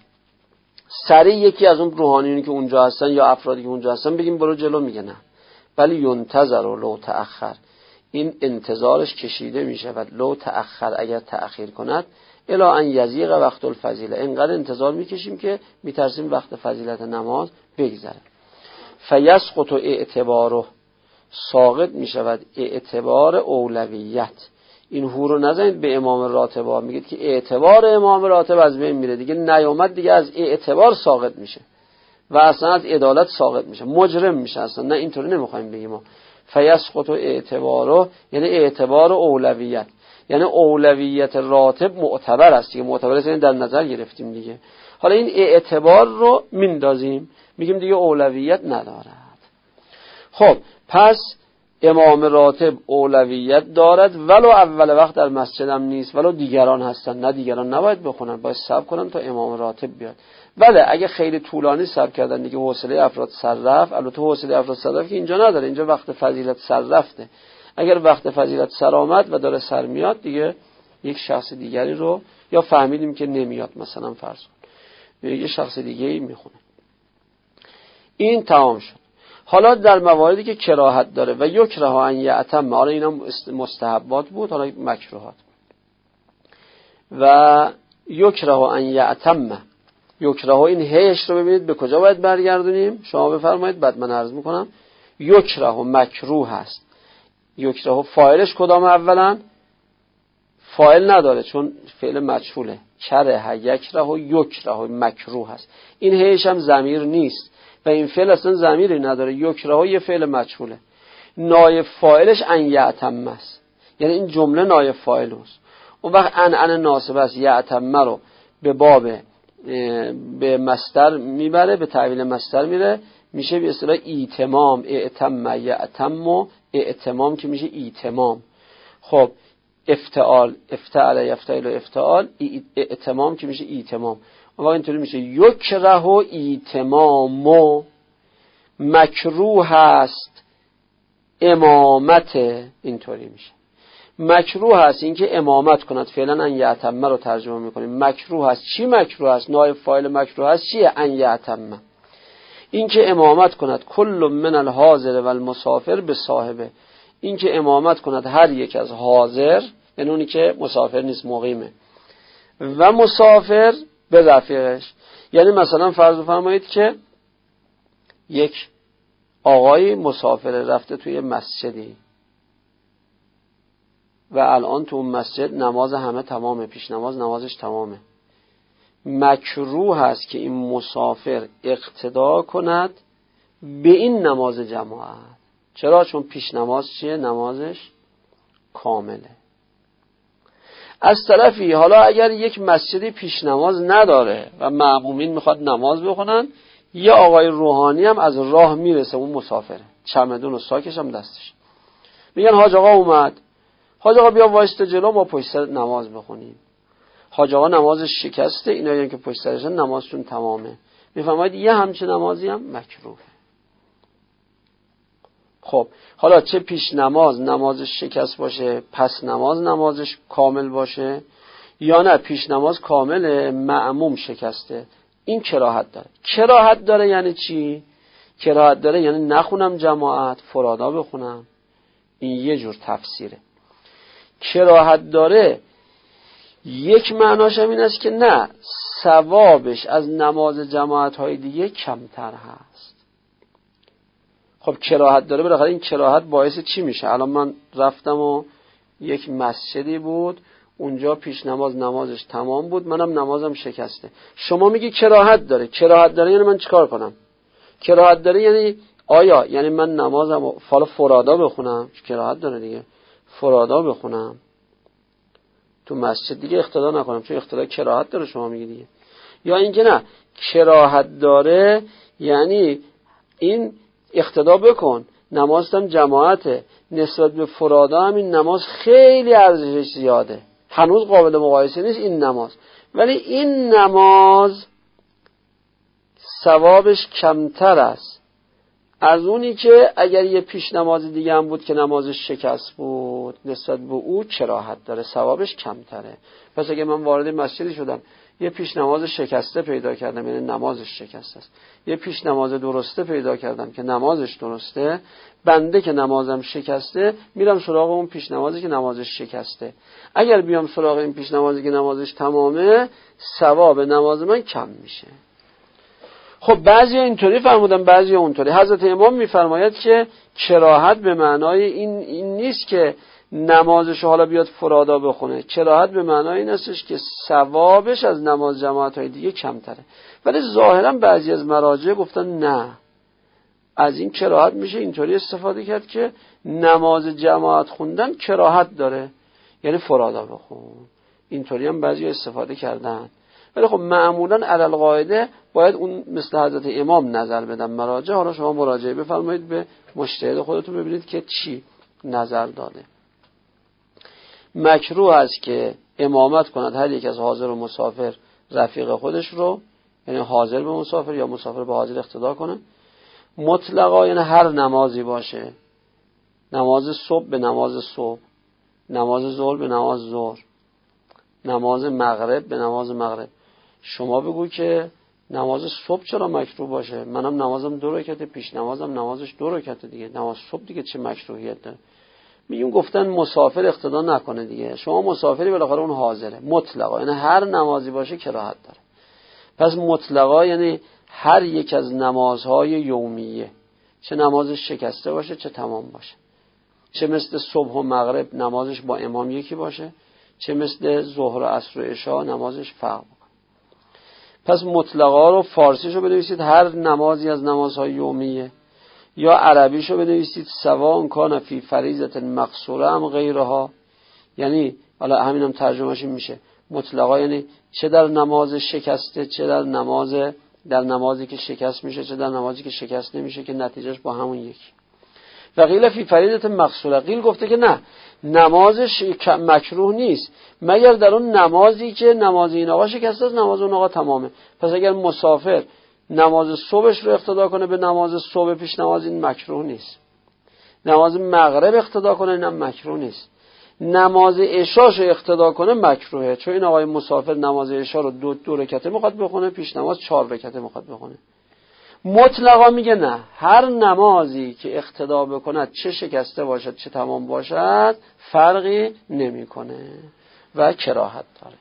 Speaker 1: سریع یکی از اون روحانیونی که اونجا هستن یا افرادی که اونجا هستن بگیم برو جلو، میگه نه، ولی ینتظر و لو تأخر، این انتظارش کشیده میشه و لو تأخر، اگر تأخیر کند، الی ان یضیق وقت الفضیله، اینقدر انتظار میکشیم که میترسیم وقت فضیلت نماز بگذره. فیسقط اعتباره، ساقط میشود اعتبار اولویت. این هو رو نزنید به امام راتب ها، میگید که اعتبار امام راتب از بین میره دیگه، نیامد دیگه، از اعتبار ساقط میشه و اصلا از عدالت ساقط میشه، مجرم میشه اصلا. نه اینطوری نمیخوایم بگیم ما. فیسقط اعتباره یعنی اعتبار اولویت، یعنی اولویت راتب معتبر است دیگه، معتبر است یعنی در نظر گرفتیم دیگه. حالا این اعتبار رو میندازیم، میگیم دیگه اولویت ندارد. خب پس امام راتب اولویت دارد ولو اول وقت در مسجدم نیست، ولو دیگران هستن، نه دیگران نباید بخونن، باید صبر کنن تا امام راتب بیاد. ولی اگه خیلی طولانی صبر کردن دیگه حوصله افراد سر رفت. البته حوصله افراد سر رفت که اینجا نداره، اینجا وقت فضیلت سر رفته. اگر وقت فضیلت سر آمد و داره سر میاد دیگه، یک شخص دیگری رو یا فهمیدیم که نمیاد، مثلا فرض کن یه شخص دیگه‌ای میخونه. این تمام شد. حالا در مواردی که کراهت داره و یکره ان یعتم، حالا اینا مستحبات بود، حالا مکروهات. و یکره ان یعتم، یکره این هیش رو ببینید به کجا باید برگردونیم، شما بفرمایید بعد من عرض میکنم. یکره مکروه هست. یکره فاعلش کدام؟ اولا فاعل نداره چون فعل مجهوله، کره یکره یکره مکروه هست. این هیش هم ضمیر نیست و این فعل اصلا ضمیری نداره، یکره یه فعل مجهوله. نایب فاعلش ان یعتم است، یعنی این جمله نایب فاعل است. اون وقت ان ناسب است، یعتم رو به باب به مصدر میبره، به تعویل مصدر میره، میشه به اصطلاح ایتمام، اعتم یعتم و اعتمام که میشه ایتمام. خب افتعال، افتعل یفتعل و افتعال، ائتمام که میشه ایتمام. واقعا اینطوری میشه یکره و ایتمام. مکروه است امامت، اینطوری میشه مکروه است اینکه امامت کند. فعلا ان یعتمه رو ترجمه میکنیم. مکروه است. چی مکروه است؟ نایب فاعل مکروه است چیه؟ ان یعتمه، اینکه امامت کند کل من الحاضر و المسافر به صاحبه، اینکه امامت کند هر یک از حاضر، یعنی اونی که مسافر نیست مقیمه، و مسافر به رفیقش. یعنی مثلا فرض فرمایید که یک آقای مسافر رفته توی مسجدی و الان تو اون مسجد نماز همه تمامه، پیش نمازش تمامه. مکروه هست که این مسافر اقتدا کند به این نماز جماعت. چرا؟ چون پیش نماز چیه؟ نمازش کامله. از طرفی حالا اگر یک مسجدی پیش نماز نداره و مأمومین میخواد نماز بخونن، یه آقای روحانی هم از راه میرسه، اون مسافره، چمدون و ساکش هم دستش، میگن حاج آقا اومد، حاج آقا بیا وایسته جلو ما پشت سر نماز بخونیم. حاج آقا نمازش شکسته، اینا که پشت سرشن نمازشون تمامه. میفهمید یه همچین نمازی هم مکروهه. خب حالا چه پیش نمازش شکست باشه، پس نمازش کامل باشه، یا نه پیش نماز کامله مأموم شکسته، این کراهت داره. کراهت داره یعنی چی؟ کراهت داره یعنی نخونم جماعت، فرادا بخونم. این یه جور تفسیره. کراهت داره یک معناش هم این است که نه، ثوابش از نماز جماعت های دیگه کمتر هست. خب کراهت داره، بالاخره این کراهت باعث چی میشه؟ الان من رفتم و یک مسجدی بود، اونجا پیش نمازش تمام بود، منم نمازم شکسته. شما میگی کراهت داره. کراهت داره یعنی من چیکار کنم؟ کراهت داره یعنی آیا یعنی من نمازم فرادا بخونم؟ کراهت داره دیگه، فرادا بخونم تو مسجد دیگه، اقتدا نکنم، چون اقتدا کراهت داره شما میگی دیگه. یا اینکه نه، کراهت داره یعنی این اقتدا بکن، نمازتم جماعته، نسبت به فرادا هم این نماز خیلی ارزشش زیاده، هنوز قابل مقایسه نیست این نماز، ولی این نماز ثوابش کمتر است از اونی که اگر یه پیش نماز دیگه هم بود که نمازش شکست بود، نسبت به او کراهت داره، ثوابش کمتره. پس اگه من وارد مسجدی شدم، یه پیش نماز شکسته پیدا کردم، یعنی نمازش شکسته است، یه پیش نماز درسته پیدا کردم که نمازش درسته، بنده که نمازم شکسته میرم سراغ اون پیش نمازی که نمازش شکسته. اگر بیام سراغ این پیش نمازی که نمازش تمامه، ثواب نماز من کم میشه. خب بعضی اینطوری فرمودن، بعضی اونطوری. حضرت امام میفرماید که کراهت به معنای این نیست که نمازش حالا بیاد فرادا بخونه. کراهت به معنای این استش که ثوابش از نماز جماعت های دیگه کمتره. ولی ظاهرا بعضی از مراجع گفتن نه، از این کراهت میشه اینطوری استفاده کرد که نماز جماعت خوندن کراهت داره، یعنی فرادا بخون. اینطوری هم بعضی استفاده کردن. ولی خب معمولا علی القاعده باید اون مثل حضرت امام نظر بدن مراجع. حالا شما مراجعه بفرمایید به مجتهد خودتون، ببینید که چی نظر داده. مکروه است که امامت کند هر یک از حاضر و مسافر رفیق خودش رو، یعنی حاضر به مسافر یا مسافر به حاضر اقتدا کنه. مطلقا یعنی هر نمازی باشه، نماز صبح به نماز صبح، نماز ظهر به نماز ظهر، نماز مغرب به نماز مغرب. شما بگو که نماز صبح چرا مکروه باشه؟ منم نمازم 2 رکعته، پیش نمازم نمازش 2 رکعته دیگه، نماز صبح دیگه چه مکروهیت داره؟ میگیم گفتن مسافر اقتدا نکنه دیگه. شما مسافری بالاخره اون حاضره. مطلقا یعنی هر نمازی باشه کراهت داره. پس مطلقا یعنی هر یک از نمازهای یومیه، چه نمازش شکسته باشه چه تمام باشه، چه مثل صبح و مغرب نمازش با امام یکی باشه، چه مثل ظهر و عصر و عشاء نمازش فرق بکنه. پس مطلقا رو فارسیشو بنویسید هر نمازی از نمازهای یومیه، یا عربیشو بنویسید سواء کان فی فریضه مقصوره ام غیرها. یعنی حالا همینم ترجمهش میشه مطلقا یعنی چه در نماز شکسته، چه در نمازی که شکست میشه، چه در نمازی که شکست نمیشه، که نتیجهش با همون یکی. و قیل فی فریضه مقصوره، قیل گفته که نه، نمازش مکروه نیست مگر در اون نمازی که نماز این آقا شکسته است، نماز اون آقا تمامه. پس اگر مسافر نماز صبحش رو اقتدا کنه به نماز صبح پیش نماز، این مکروه نیست. نماز مغرب اقتدا کنه، اینم مکروه نیست. نماز عشاش رو اقتدا کنه مکروهه، چون این آقای مسافر نماز عشا رو دو رکعته میخواد بخونه، پیش نماز 4 رکعته میخواد بخونه. مطلقا میگه نه، هر نمازی که اقتدا بکند چه شکسته باشد چه تمام باشد فرقی نمیکنه و کراهت داره.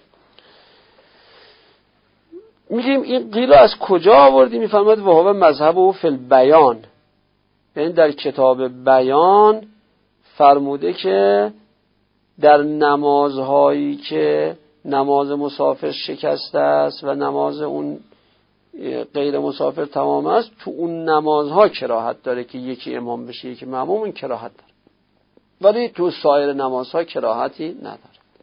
Speaker 1: میگیم این قیل از کجا آوردی؟ میفهمد و هو مذهب و فی البیان، یعنی در کتاب بیان فرموده که در نمازهایی که نماز مسافر شکسته است و نماز اون غیر مسافر تمام است، تو اون نمازها کراهت داره که یکی امام بشه یکی مأموم، این کراهت داره، ولی تو سایر نمازها کراهتی نداره.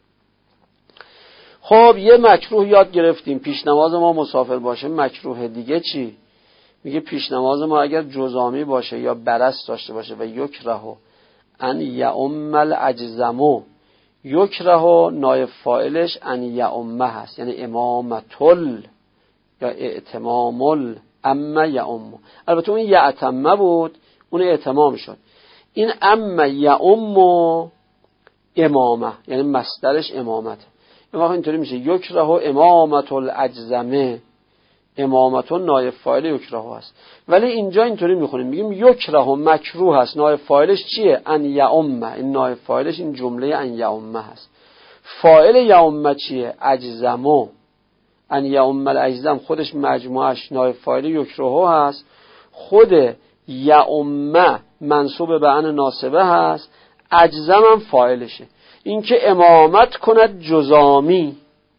Speaker 1: خب یه مکروه یاد گرفتیم، پیش نماز ما مسافر باشه مکروه. دیگه چی؟ میگه پیش نماز ما اگر جزامی باشه یا برص داشته باشه و یکره ان یؤم الاجزمو، یکره نایب فاعلش ان یؤم هست، یعنی امامتل یا اعتمامل اما یؤم. البته اون یعتمه بود، اون اعتمام شد. این اما یؤم امامه، یعنی مصدرش امامته. این وقت اینطوری میشه یکره امامت الاجزمه، امامت نایب فاعل یکره هست. ولی اینجا اینطوری میخونیم، میگیم یکره مکروه هست، نایب فاعلش چیه؟ ان یؤم. این نایب فاعلش این جمله ان یؤم هست. فاعل یؤم چیه؟ اجزمو. ان یؤم الاجزم خودش مجموعش نایب فاعل یکره هست، خود یؤم منصوب به ان ناصبه هست، اجزم هم فاعلشه. این که امامت کند جزامی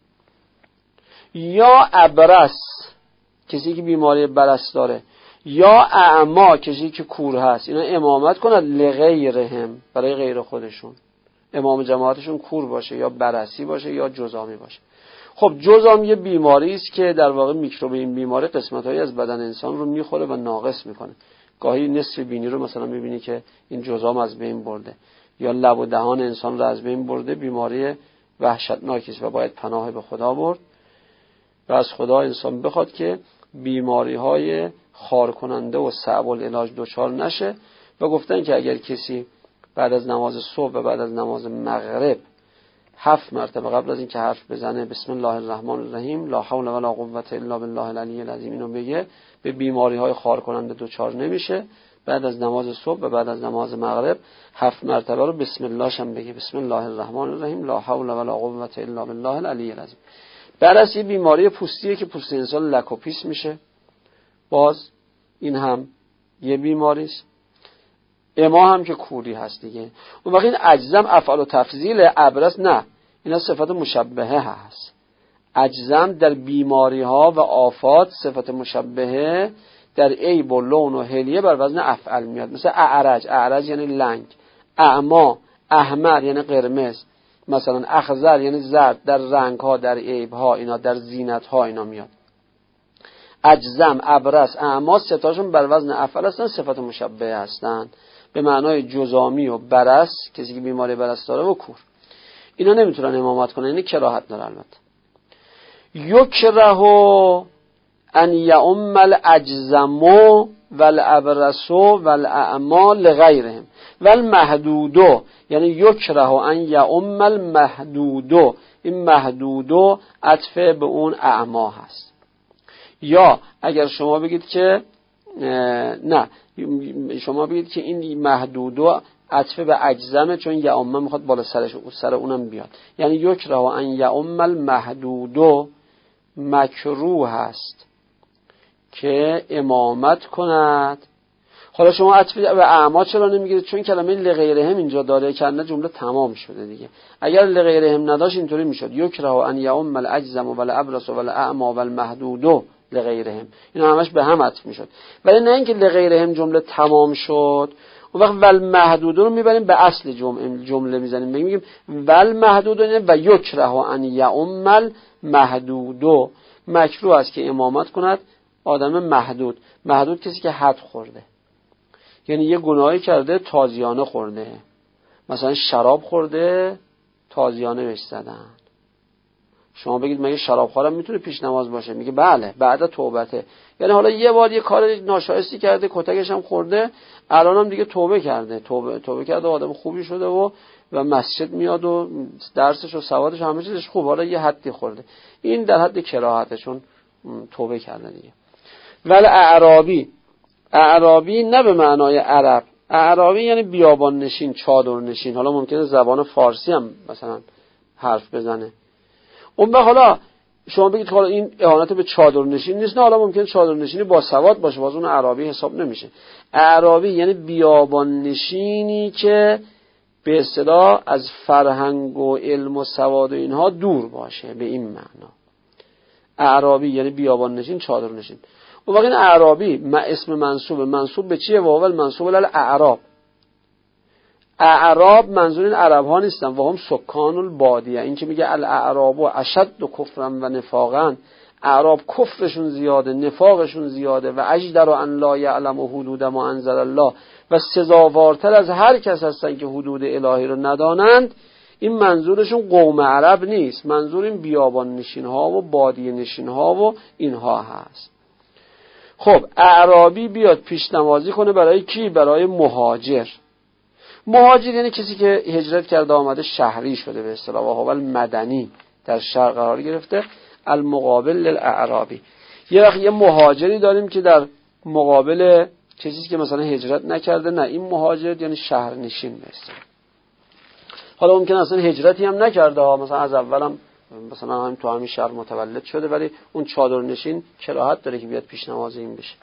Speaker 1: یا ابرس، کسی که بیماری برص داره، یا اعما، کسی که کور هست، اینا امامت کند لغیرهم، برای غیر خودشون، امام جماعتشون کور باشه یا برصی باشه یا جزامی باشه. خب جزام یه بیماری است که در واقع میکروب این بیماری قسمت‌هایی از بدن انسان رو میخوره و ناقص میکنه. گاهی نصف بینی رو مثلا میبینی که این جزام از بین برده، یا لب و دهان انسان رو از بین برده. بیماری وحشتناکی است و باید پناه به خدا برد و از خدا انسان بخواد که بیماری‌های خار کننده و صعب العلاج دچار نشه. و گفتن که اگر کسی بعد از نماز صبح و بعد از نماز مغرب 7 مرتبه قبل از اینکه حرف بزنه بسم الله الرحمن الرحیم لا حول ولا قوة الا بالله العلی العظیم اینو بگه، به بیماری‌های خار کننده دچار نمیشه. بعد از نماز صبح و بعد از نماز مغرب 7 مرتبه رو بسم الله شم بگه، بسم الله الرحمن الرحیم لا حول ولا قوة الا بالله العلی العظیم. برعکس یه بیماری پوستیه که پوست انسان لک و پیس میشه، باز این هم یه بیماری است. اما هم که کوری هست دیگه. اون وقت این اجزم افعال و تفضیل، ابرص نه، اینا صفت مشبهه هست. اجزم در بیماری ها و آفات صفت مشبهه در عیب و لون و حلیه بر وزن افعل میاد. مثل اعرج، اعرج یعنی لنگ، اعما، احمر یعنی قرمز، مثلا اخضر یعنی زرد، در رنگ ها، در عیب ها، اینا در زینت ها اینا میاد. اجزم، ابرص، اعما ستاشون بر وزن افعل هستن، صفت مشبهه هستن به معنای جزامی و برص، کسی که بیماری برص داره، و کور. اینا نمیتونن امامت کنن، یعنی کراهت داره. البته یکره ان یؤم الاجزم والابرص والاعما لغیرهم والمحدود، یعنی یکره ان یؤم المحدود. این محدود عطف به اون اعما هست. یا اگر شما بگید که نه، شما بگید که این محدود عطف به اجزمه، چون یؤم میخواد بالا سر اونم بیاد. یعنی یکره ان یؤم المحدود مکروه هست که امامت کند. حالا شما عطف به اعما چرا نمیگیرید؟ چون کلمه لغیرهم اینجا داره که نه جمله تمام شده دیگه. اگر لغیرهم نداشت اینطوری میشد یکره ان یؤم الاجزم والابرص والاعما والمحدود لغیرهم، اینا همش به هم عطف میشد. ولی نه اینکه لغیرهم جمله تمام شد، اون وقت والمحدود رو میبریم به اصل جمله میزنیم، میگیم والمحدود و یکره ان یؤم المحدود. مکروه است که امامت کند آدم محدود. محدود کسی که حد خورده، یعنی یه گناهی کرده تازیانه خورده، مثلا شراب خورده تازیانه بهش زدن. شما بگید مگه شرابخوارم میتونه پیش نماز باشه؟ میگه بله بعد توبته. یعنی حالا یه بار یه کار ناشایستی کرده، کتکش هم خورده، الانم دیگه توبه کرده، توبه کرده، آدم خوبی شده و مسجد میاد و درسش و سوادش و همه چیزش خوب، حالا یه حدی خورده، این در حد کراهته چون توبه کرده دیگه. ولی اعرابی نه به معنای عرب، اعرابی یعنی بیابان نشین، چادر نشین. حالا ممکنه زبان فارسی هم مثلا حرف بزنه. اون حالا شما بگید حالا این اهانت به چادر نشین نیست، نه، حالا ممکنه چادر نشینی با سواد باشه، باز اون اعرابی حساب نمیشه. اعرابی یعنی بیابان نشینی که به اصطلاح از فرهنگ و علم و سواد و اینها دور باشه، به این معنا. اعرابی یعنی بیابان نشین، چادر نشین. اون وقت این اعرابی اسم منصوب به چیه؟ واول منصوب الاعراب. اعراب منظور این عرب ها نیستن، و هم سکان البادیه. این که میگه الاعراب و اشد و کفرن و نفاقن، اعراب کفرشون زیاده، نفاقشون زیاده، و اجدر ان لا یعلم حدود ما انزل الله، و سزاوارتر از هر کس هستن که حدود الهی رو ندانند. این منظورشون قوم عرب نیست، منظور این بیابان نشین ها و بادیه نشین ها و اینها هست. خب اعرابی بیاد پیش نمازی کنه برای کی؟ برای مهاجر. مهاجر یعنی کسی که هجرت کرده آمده، شهری شده به اصطلاح، و اول مدنی در شهر قرار گرفته. المقابل للاعرابی. یه وقت یه مهاجری داریم که در مقابل کسی که مثلا هجرت نکرده، نه، این مهاجر یعنی شهرنشین به اصطلاح. حالا ممکن اصلا هجرتی هم نکرده ها، مثلا از اولم مثلا هم تو همین شهر متولد شده، ولی اون چادرنشین کراهت داره که بیاد پیش نماز این بشه.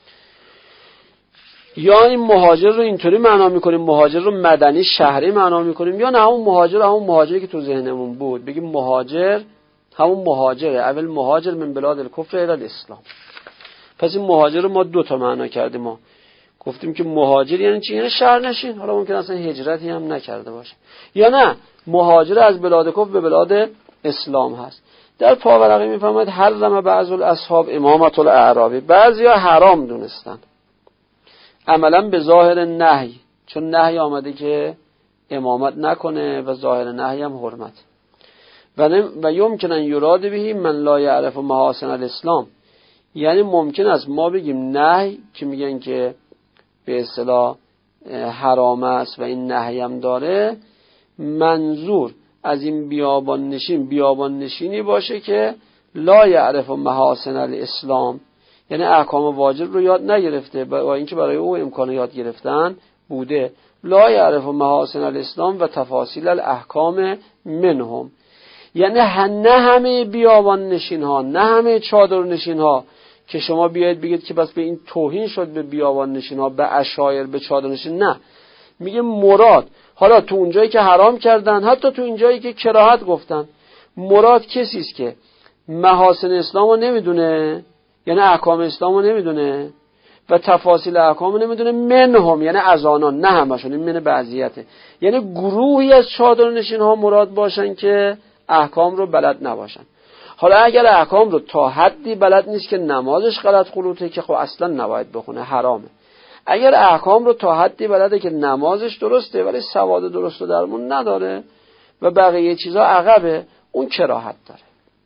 Speaker 1: یا این مهاجر رو اینطوری معنا میکنیم، مهاجر رو مدنی شهری معنا میکنیم، یا نه همون مهاجری که تو ذهنمون بود، بگیم مهاجر همون مهاجره، اول مهاجر من بلاد الکفر الی الاسلام. پس این مهاجر رو ما دو تا معنا کردیم. ما گفتیم که مهاجر یعنی چی؟ یعنی شهرنشین، حالا ممکن اصلا هجرتی هم نکرده باشه. یا نه مهاجر از بلاد کفر به بلاد اسلام هست. در پاورقی میفهمد حرم بعض الاصحاب امامت الاعرابی، بعضیا حرام دونستن عملا به ظاهر نهی، چون نهی آمده که امامت نکنه و ظاهر نهی هم حرمت. و یمکن ان یراد به من لا یعرف محاسن الاسلام، یعنی ممکن است ما بگیم نهی که میگن که به اصطلاح حرام است و این نهی هم داره، منظور از این بیابان نشینی باشه که لا یعرف محاسن الاسلام، یعنی احکام واجب رو یاد نگرفته و اینکه برای او امکان یاد گرفتن بوده. لا یعرف محاسن الاسلام و تفاصیل الاحکام منهم، یعنی نه همه بیابان نشین ها، نه همه چادر نشین ها که شما بیاید بگید که بس به این توهین شد به بیابان نشین ها، به اشایر، به چادر نشین. نه، میگه مراد حالا تو اونجایی که حرام کردن، حتی تو اینجایی که کراهت گفتن، مراد کسی است که محاسن اسلام رو نمیدونه، یعنی احکام اسلام رو نمیدونه، و تفاصیل احکام رو نمیدونه، منهم یعنی از آنان، نه همشون، این من بعضیته، یعنی گروهی از چادر نشین ها مراد باشن که احکام رو بلد نباشن. حالا اگر احکام رو تا حدی بلد نیست که نمازش غلط غلوطه، که خب اصلا نباید بخونه، حرامه. اگر احکام رو تا حدی بلده که نمازش درسته ولی سواد درست رو درمون نداره و بقیه چیزا عقبه، اون کراهت داره.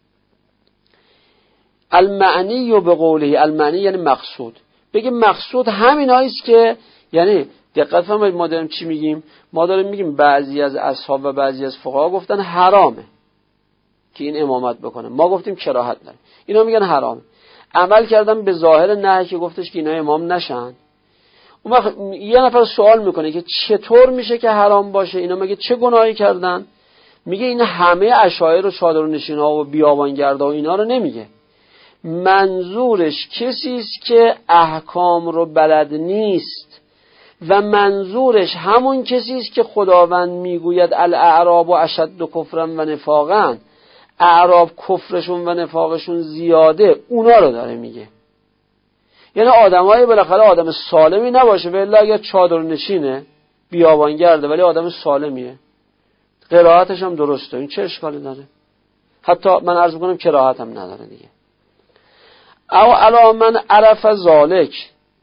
Speaker 1: المعنی و به قوله، المعنی یعنی مقصود. بگیم مقصود همینایی است که، یعنی دقت فرمایید ما داریم چی میگیم؟ ما داریم میگیم بعضی از اصحاب و بعضی از فقها گفتن حرامه که این امامت بکنه، ما گفتیم کراهت داره، اینا میگن حرامه. عمل کردن به ظاهر نهی که گفتش که اینا امام نشن. اون وقت یه نفر سوال میکنه که چطور میشه که حرام باشه؟ اینا مگه چه گناهی کردن؟ میگه این همه اشایر و چادر نشین ها و بیابانگردا و اینا رو نمیگه، منظورش کسی است که احکام رو بلد نیست، و منظورش همون کسی است که خداوند میگوید الاعراب و اشد و کفرن و نفاقن، اعراب کفرشون و نفاقشون زیاده، اونا رو داره میگه. یعنی آدمای بالاخره آدم سالمی نباشه، ولی اگر چادر نشینه بیابانگرده ولی آدم سالمیه، قرائتش هم درسته، این چه اشکالی داره؟ حتی من عرض میکنم کراهت هم نداره دیگه. او علا من عرف ذالک،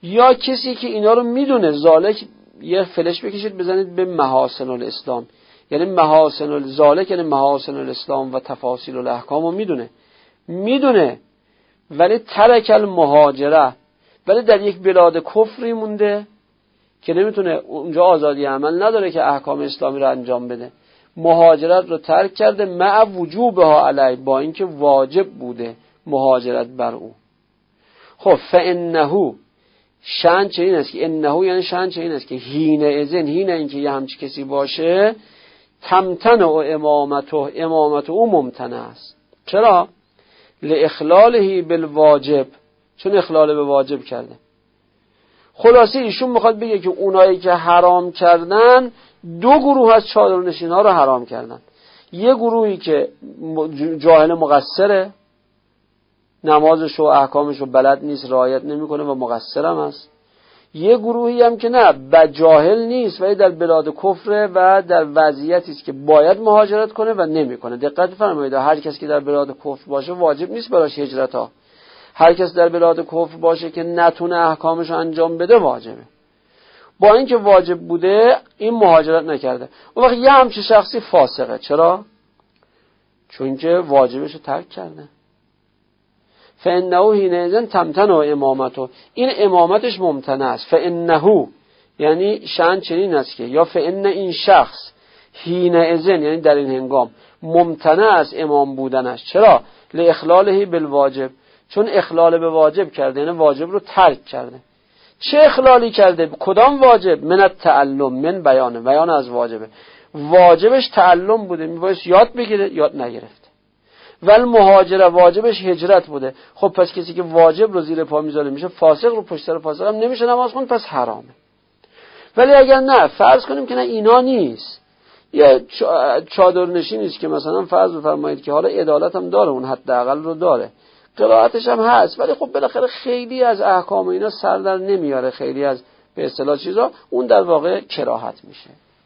Speaker 1: یا کسی که اینا رو میدونه، زالک یه فلش بکشید بزنید به محاسن الاسلام، یعنی محاسن زالک یعنی محاسن الاسلام و تفاصیل الاحکام رو میدونه ولی ترک المهاجره، ولی در یک بلاد کفری مونده که نمیتونه اونجا آزادی عمل نداره که احکام اسلامی رو انجام بده، مهاجرت رو ترک کرده مع وجوبها علی، با اینکه واجب بوده مهاجرت بر او. خب فانه شأن چه این است که انه یعنی شأن چه این است که حین اذن، حین اینکه یه همچی کسی باشه، تمتنع امامت او ممتنع است. چرا؟ لاخلاله بالواجب، چون اخلال به واجب کرده. خلاصه ایشون میخواد بگه که اونایی که حرام کردن دو گروه از چادرنشین ها رو حرام کردن. یه گروهی که جاهل مقصره، نمازش و احکامش رو بلد نیست، رعایت نمیکنه و مقصر هم هست. یه گروهی هم که نه، جاهل نیست ولی در بلاد کفره و در وضعیتی است که باید مهاجرت کنه و نمیکنه. دقت فرمایید، هر کس که در بلاد کفر باشه واجب نیست براش هجرت ها. هر کس در بلاد کفر باشه که نتونه احکامش رو انجام بده واجبه. با اینکه واجب بوده این مهاجرت نکرده. اون وقت یه همچین شخصی فاسقه. چرا؟ چون که واجبش رو ترک کرده. فانه حینئذ تمتنع امامته، این امامتش ممتنع است. فانه یعنی شأن چنین است که یا فان این شخص حینئذ یعنی در این هنگام ممتنع است امام بودنش. چرا؟ لاخلاله بالواجب، چون اخلال به واجب کرده، یعنی واجب رو ترک کرده. چه اخلالی کرده؟ کدام واجب؟ من التعلم، من بیان از واجبه. واجبش تعلم بوده، میبایست یاد بگیره، یاد نگرفته. ول مهاجره، واجبش هجرت بوده. خب پس کسی که واجب رو زیر پا میذاره میشه فاسق، رو پشت سر فاسق هم نمیشه نماز خوند، پس حرامه. ولی اگر نه، فرض کنیم که نه اینا نیست، یه چادرنشینی است که مثلا فرض بفرمایید که حالا عدالت هم داره، اون حداقل رو داره، قرائتش هم هست، ولی خب بالاخره خیلی از احکام اینا سر در نمیاره، خیلی از به اصطلاح چیزا، اون در واقع کراهت میشه.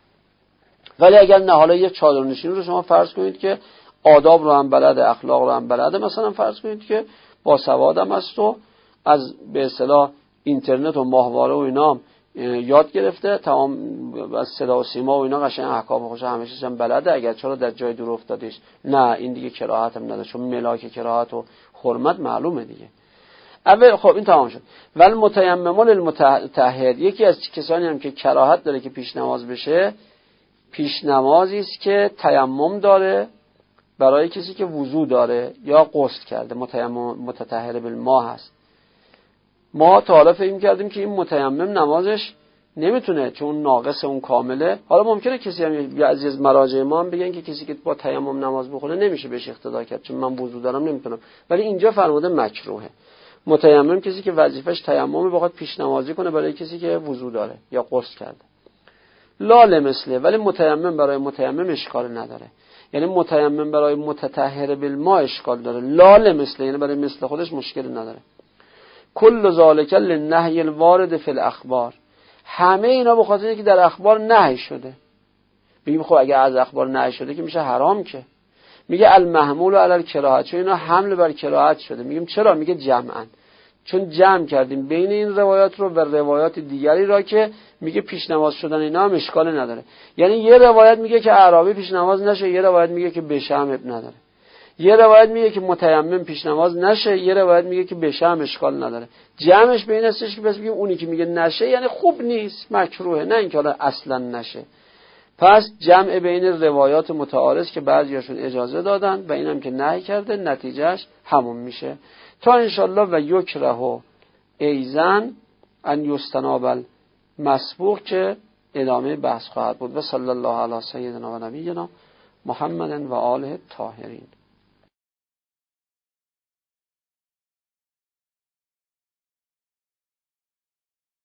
Speaker 1: ولی اگر نه، حالا یه چادرنشین رو شما فرض کنید که آداب رو هم بلده، اخلاق رو هم بلده، مثلا فرض کنید که با سواد هم هست و از به اصطلاح اینترنت و ماهواره و اینا یاد گرفته، تمام از صدا و سیما و اینا قشنگ احکام خوش همه چیز هم بلده، اگر چرا در جای دور افتادیش، نه این دیگه کراهت هم نداره، چون ملاک کراهت و حرمت معلومه دیگه. اول خب این تمام شد. ول متیمم للمتطهر، یکی از کسانی هم که کراهت داره که پیش نماز بشه، پیش نمازی است که تیمم داره برای کسی که وضو داره یا غسل کرده، متیمم متطهر بالماء هست. ما تا حالا فکر کردیم که این متیمم نمازش نمیتونه چون ناقص اون کامله. حالا ممکنه کسی هم بعضی از مراجع ما هم بگن که کسی که با تیمم نماز بخونه نمیشه بهش اقتدا کرد چون من وضو دارم نمیتونم، ولی اینجا فرموده مکروهه. متیمم کسی که وظیفش تیممه بخواد پیش نمازی کنه برای کسی که وضو داره یا غسل کرده. لا مثله، ولی متیمم برای متیمم اشکال نداره، یعنی متیمم برای متطهر بالماء اشکال داره. لا مثله یعنی برای مثل خودش مشکل نداره. کل ذالک للنهی الوارد فی الاخبار، همه اینا به خاطر اینکه در اخبار نهی شده. میگیم خب اگه از اخبار نهی شده که میشه حرام، که میگه المحمول علی الکراهه، چون اینا حمل بر کراهت شده. میگیم چرا؟ میگه جمعا، چون جمع کردیم بین این روایات رو و روایات دیگری را که میگه پیش نماز شدن اینا هم اشکال نداره. یعنی یه روایت میگه که اعرابی پیش نماز نشه، یه روایت میگه که بشه هم اب نداره. یه روایت میگه که متیمم پیش نماز نشه، یه روایت میگه که بشه هم اشکال نداره. جمعش بین استش که بس بگیم اونی که میگه نشه یعنی خوب نیست، مکروهه، نه اینکه حالا اصلا نشه. پس جمع بین روایات متعارض که بعضیاشون اجازه دادن و اینم که نهی کرده، نتیجهش همون میشه. تا انشالله و یکره ایزن ان یستناب المسبوق که ادامه بحث خواهد بود. و صلی الله علی سیدنا و نبینا محمد و آله الطاهرین.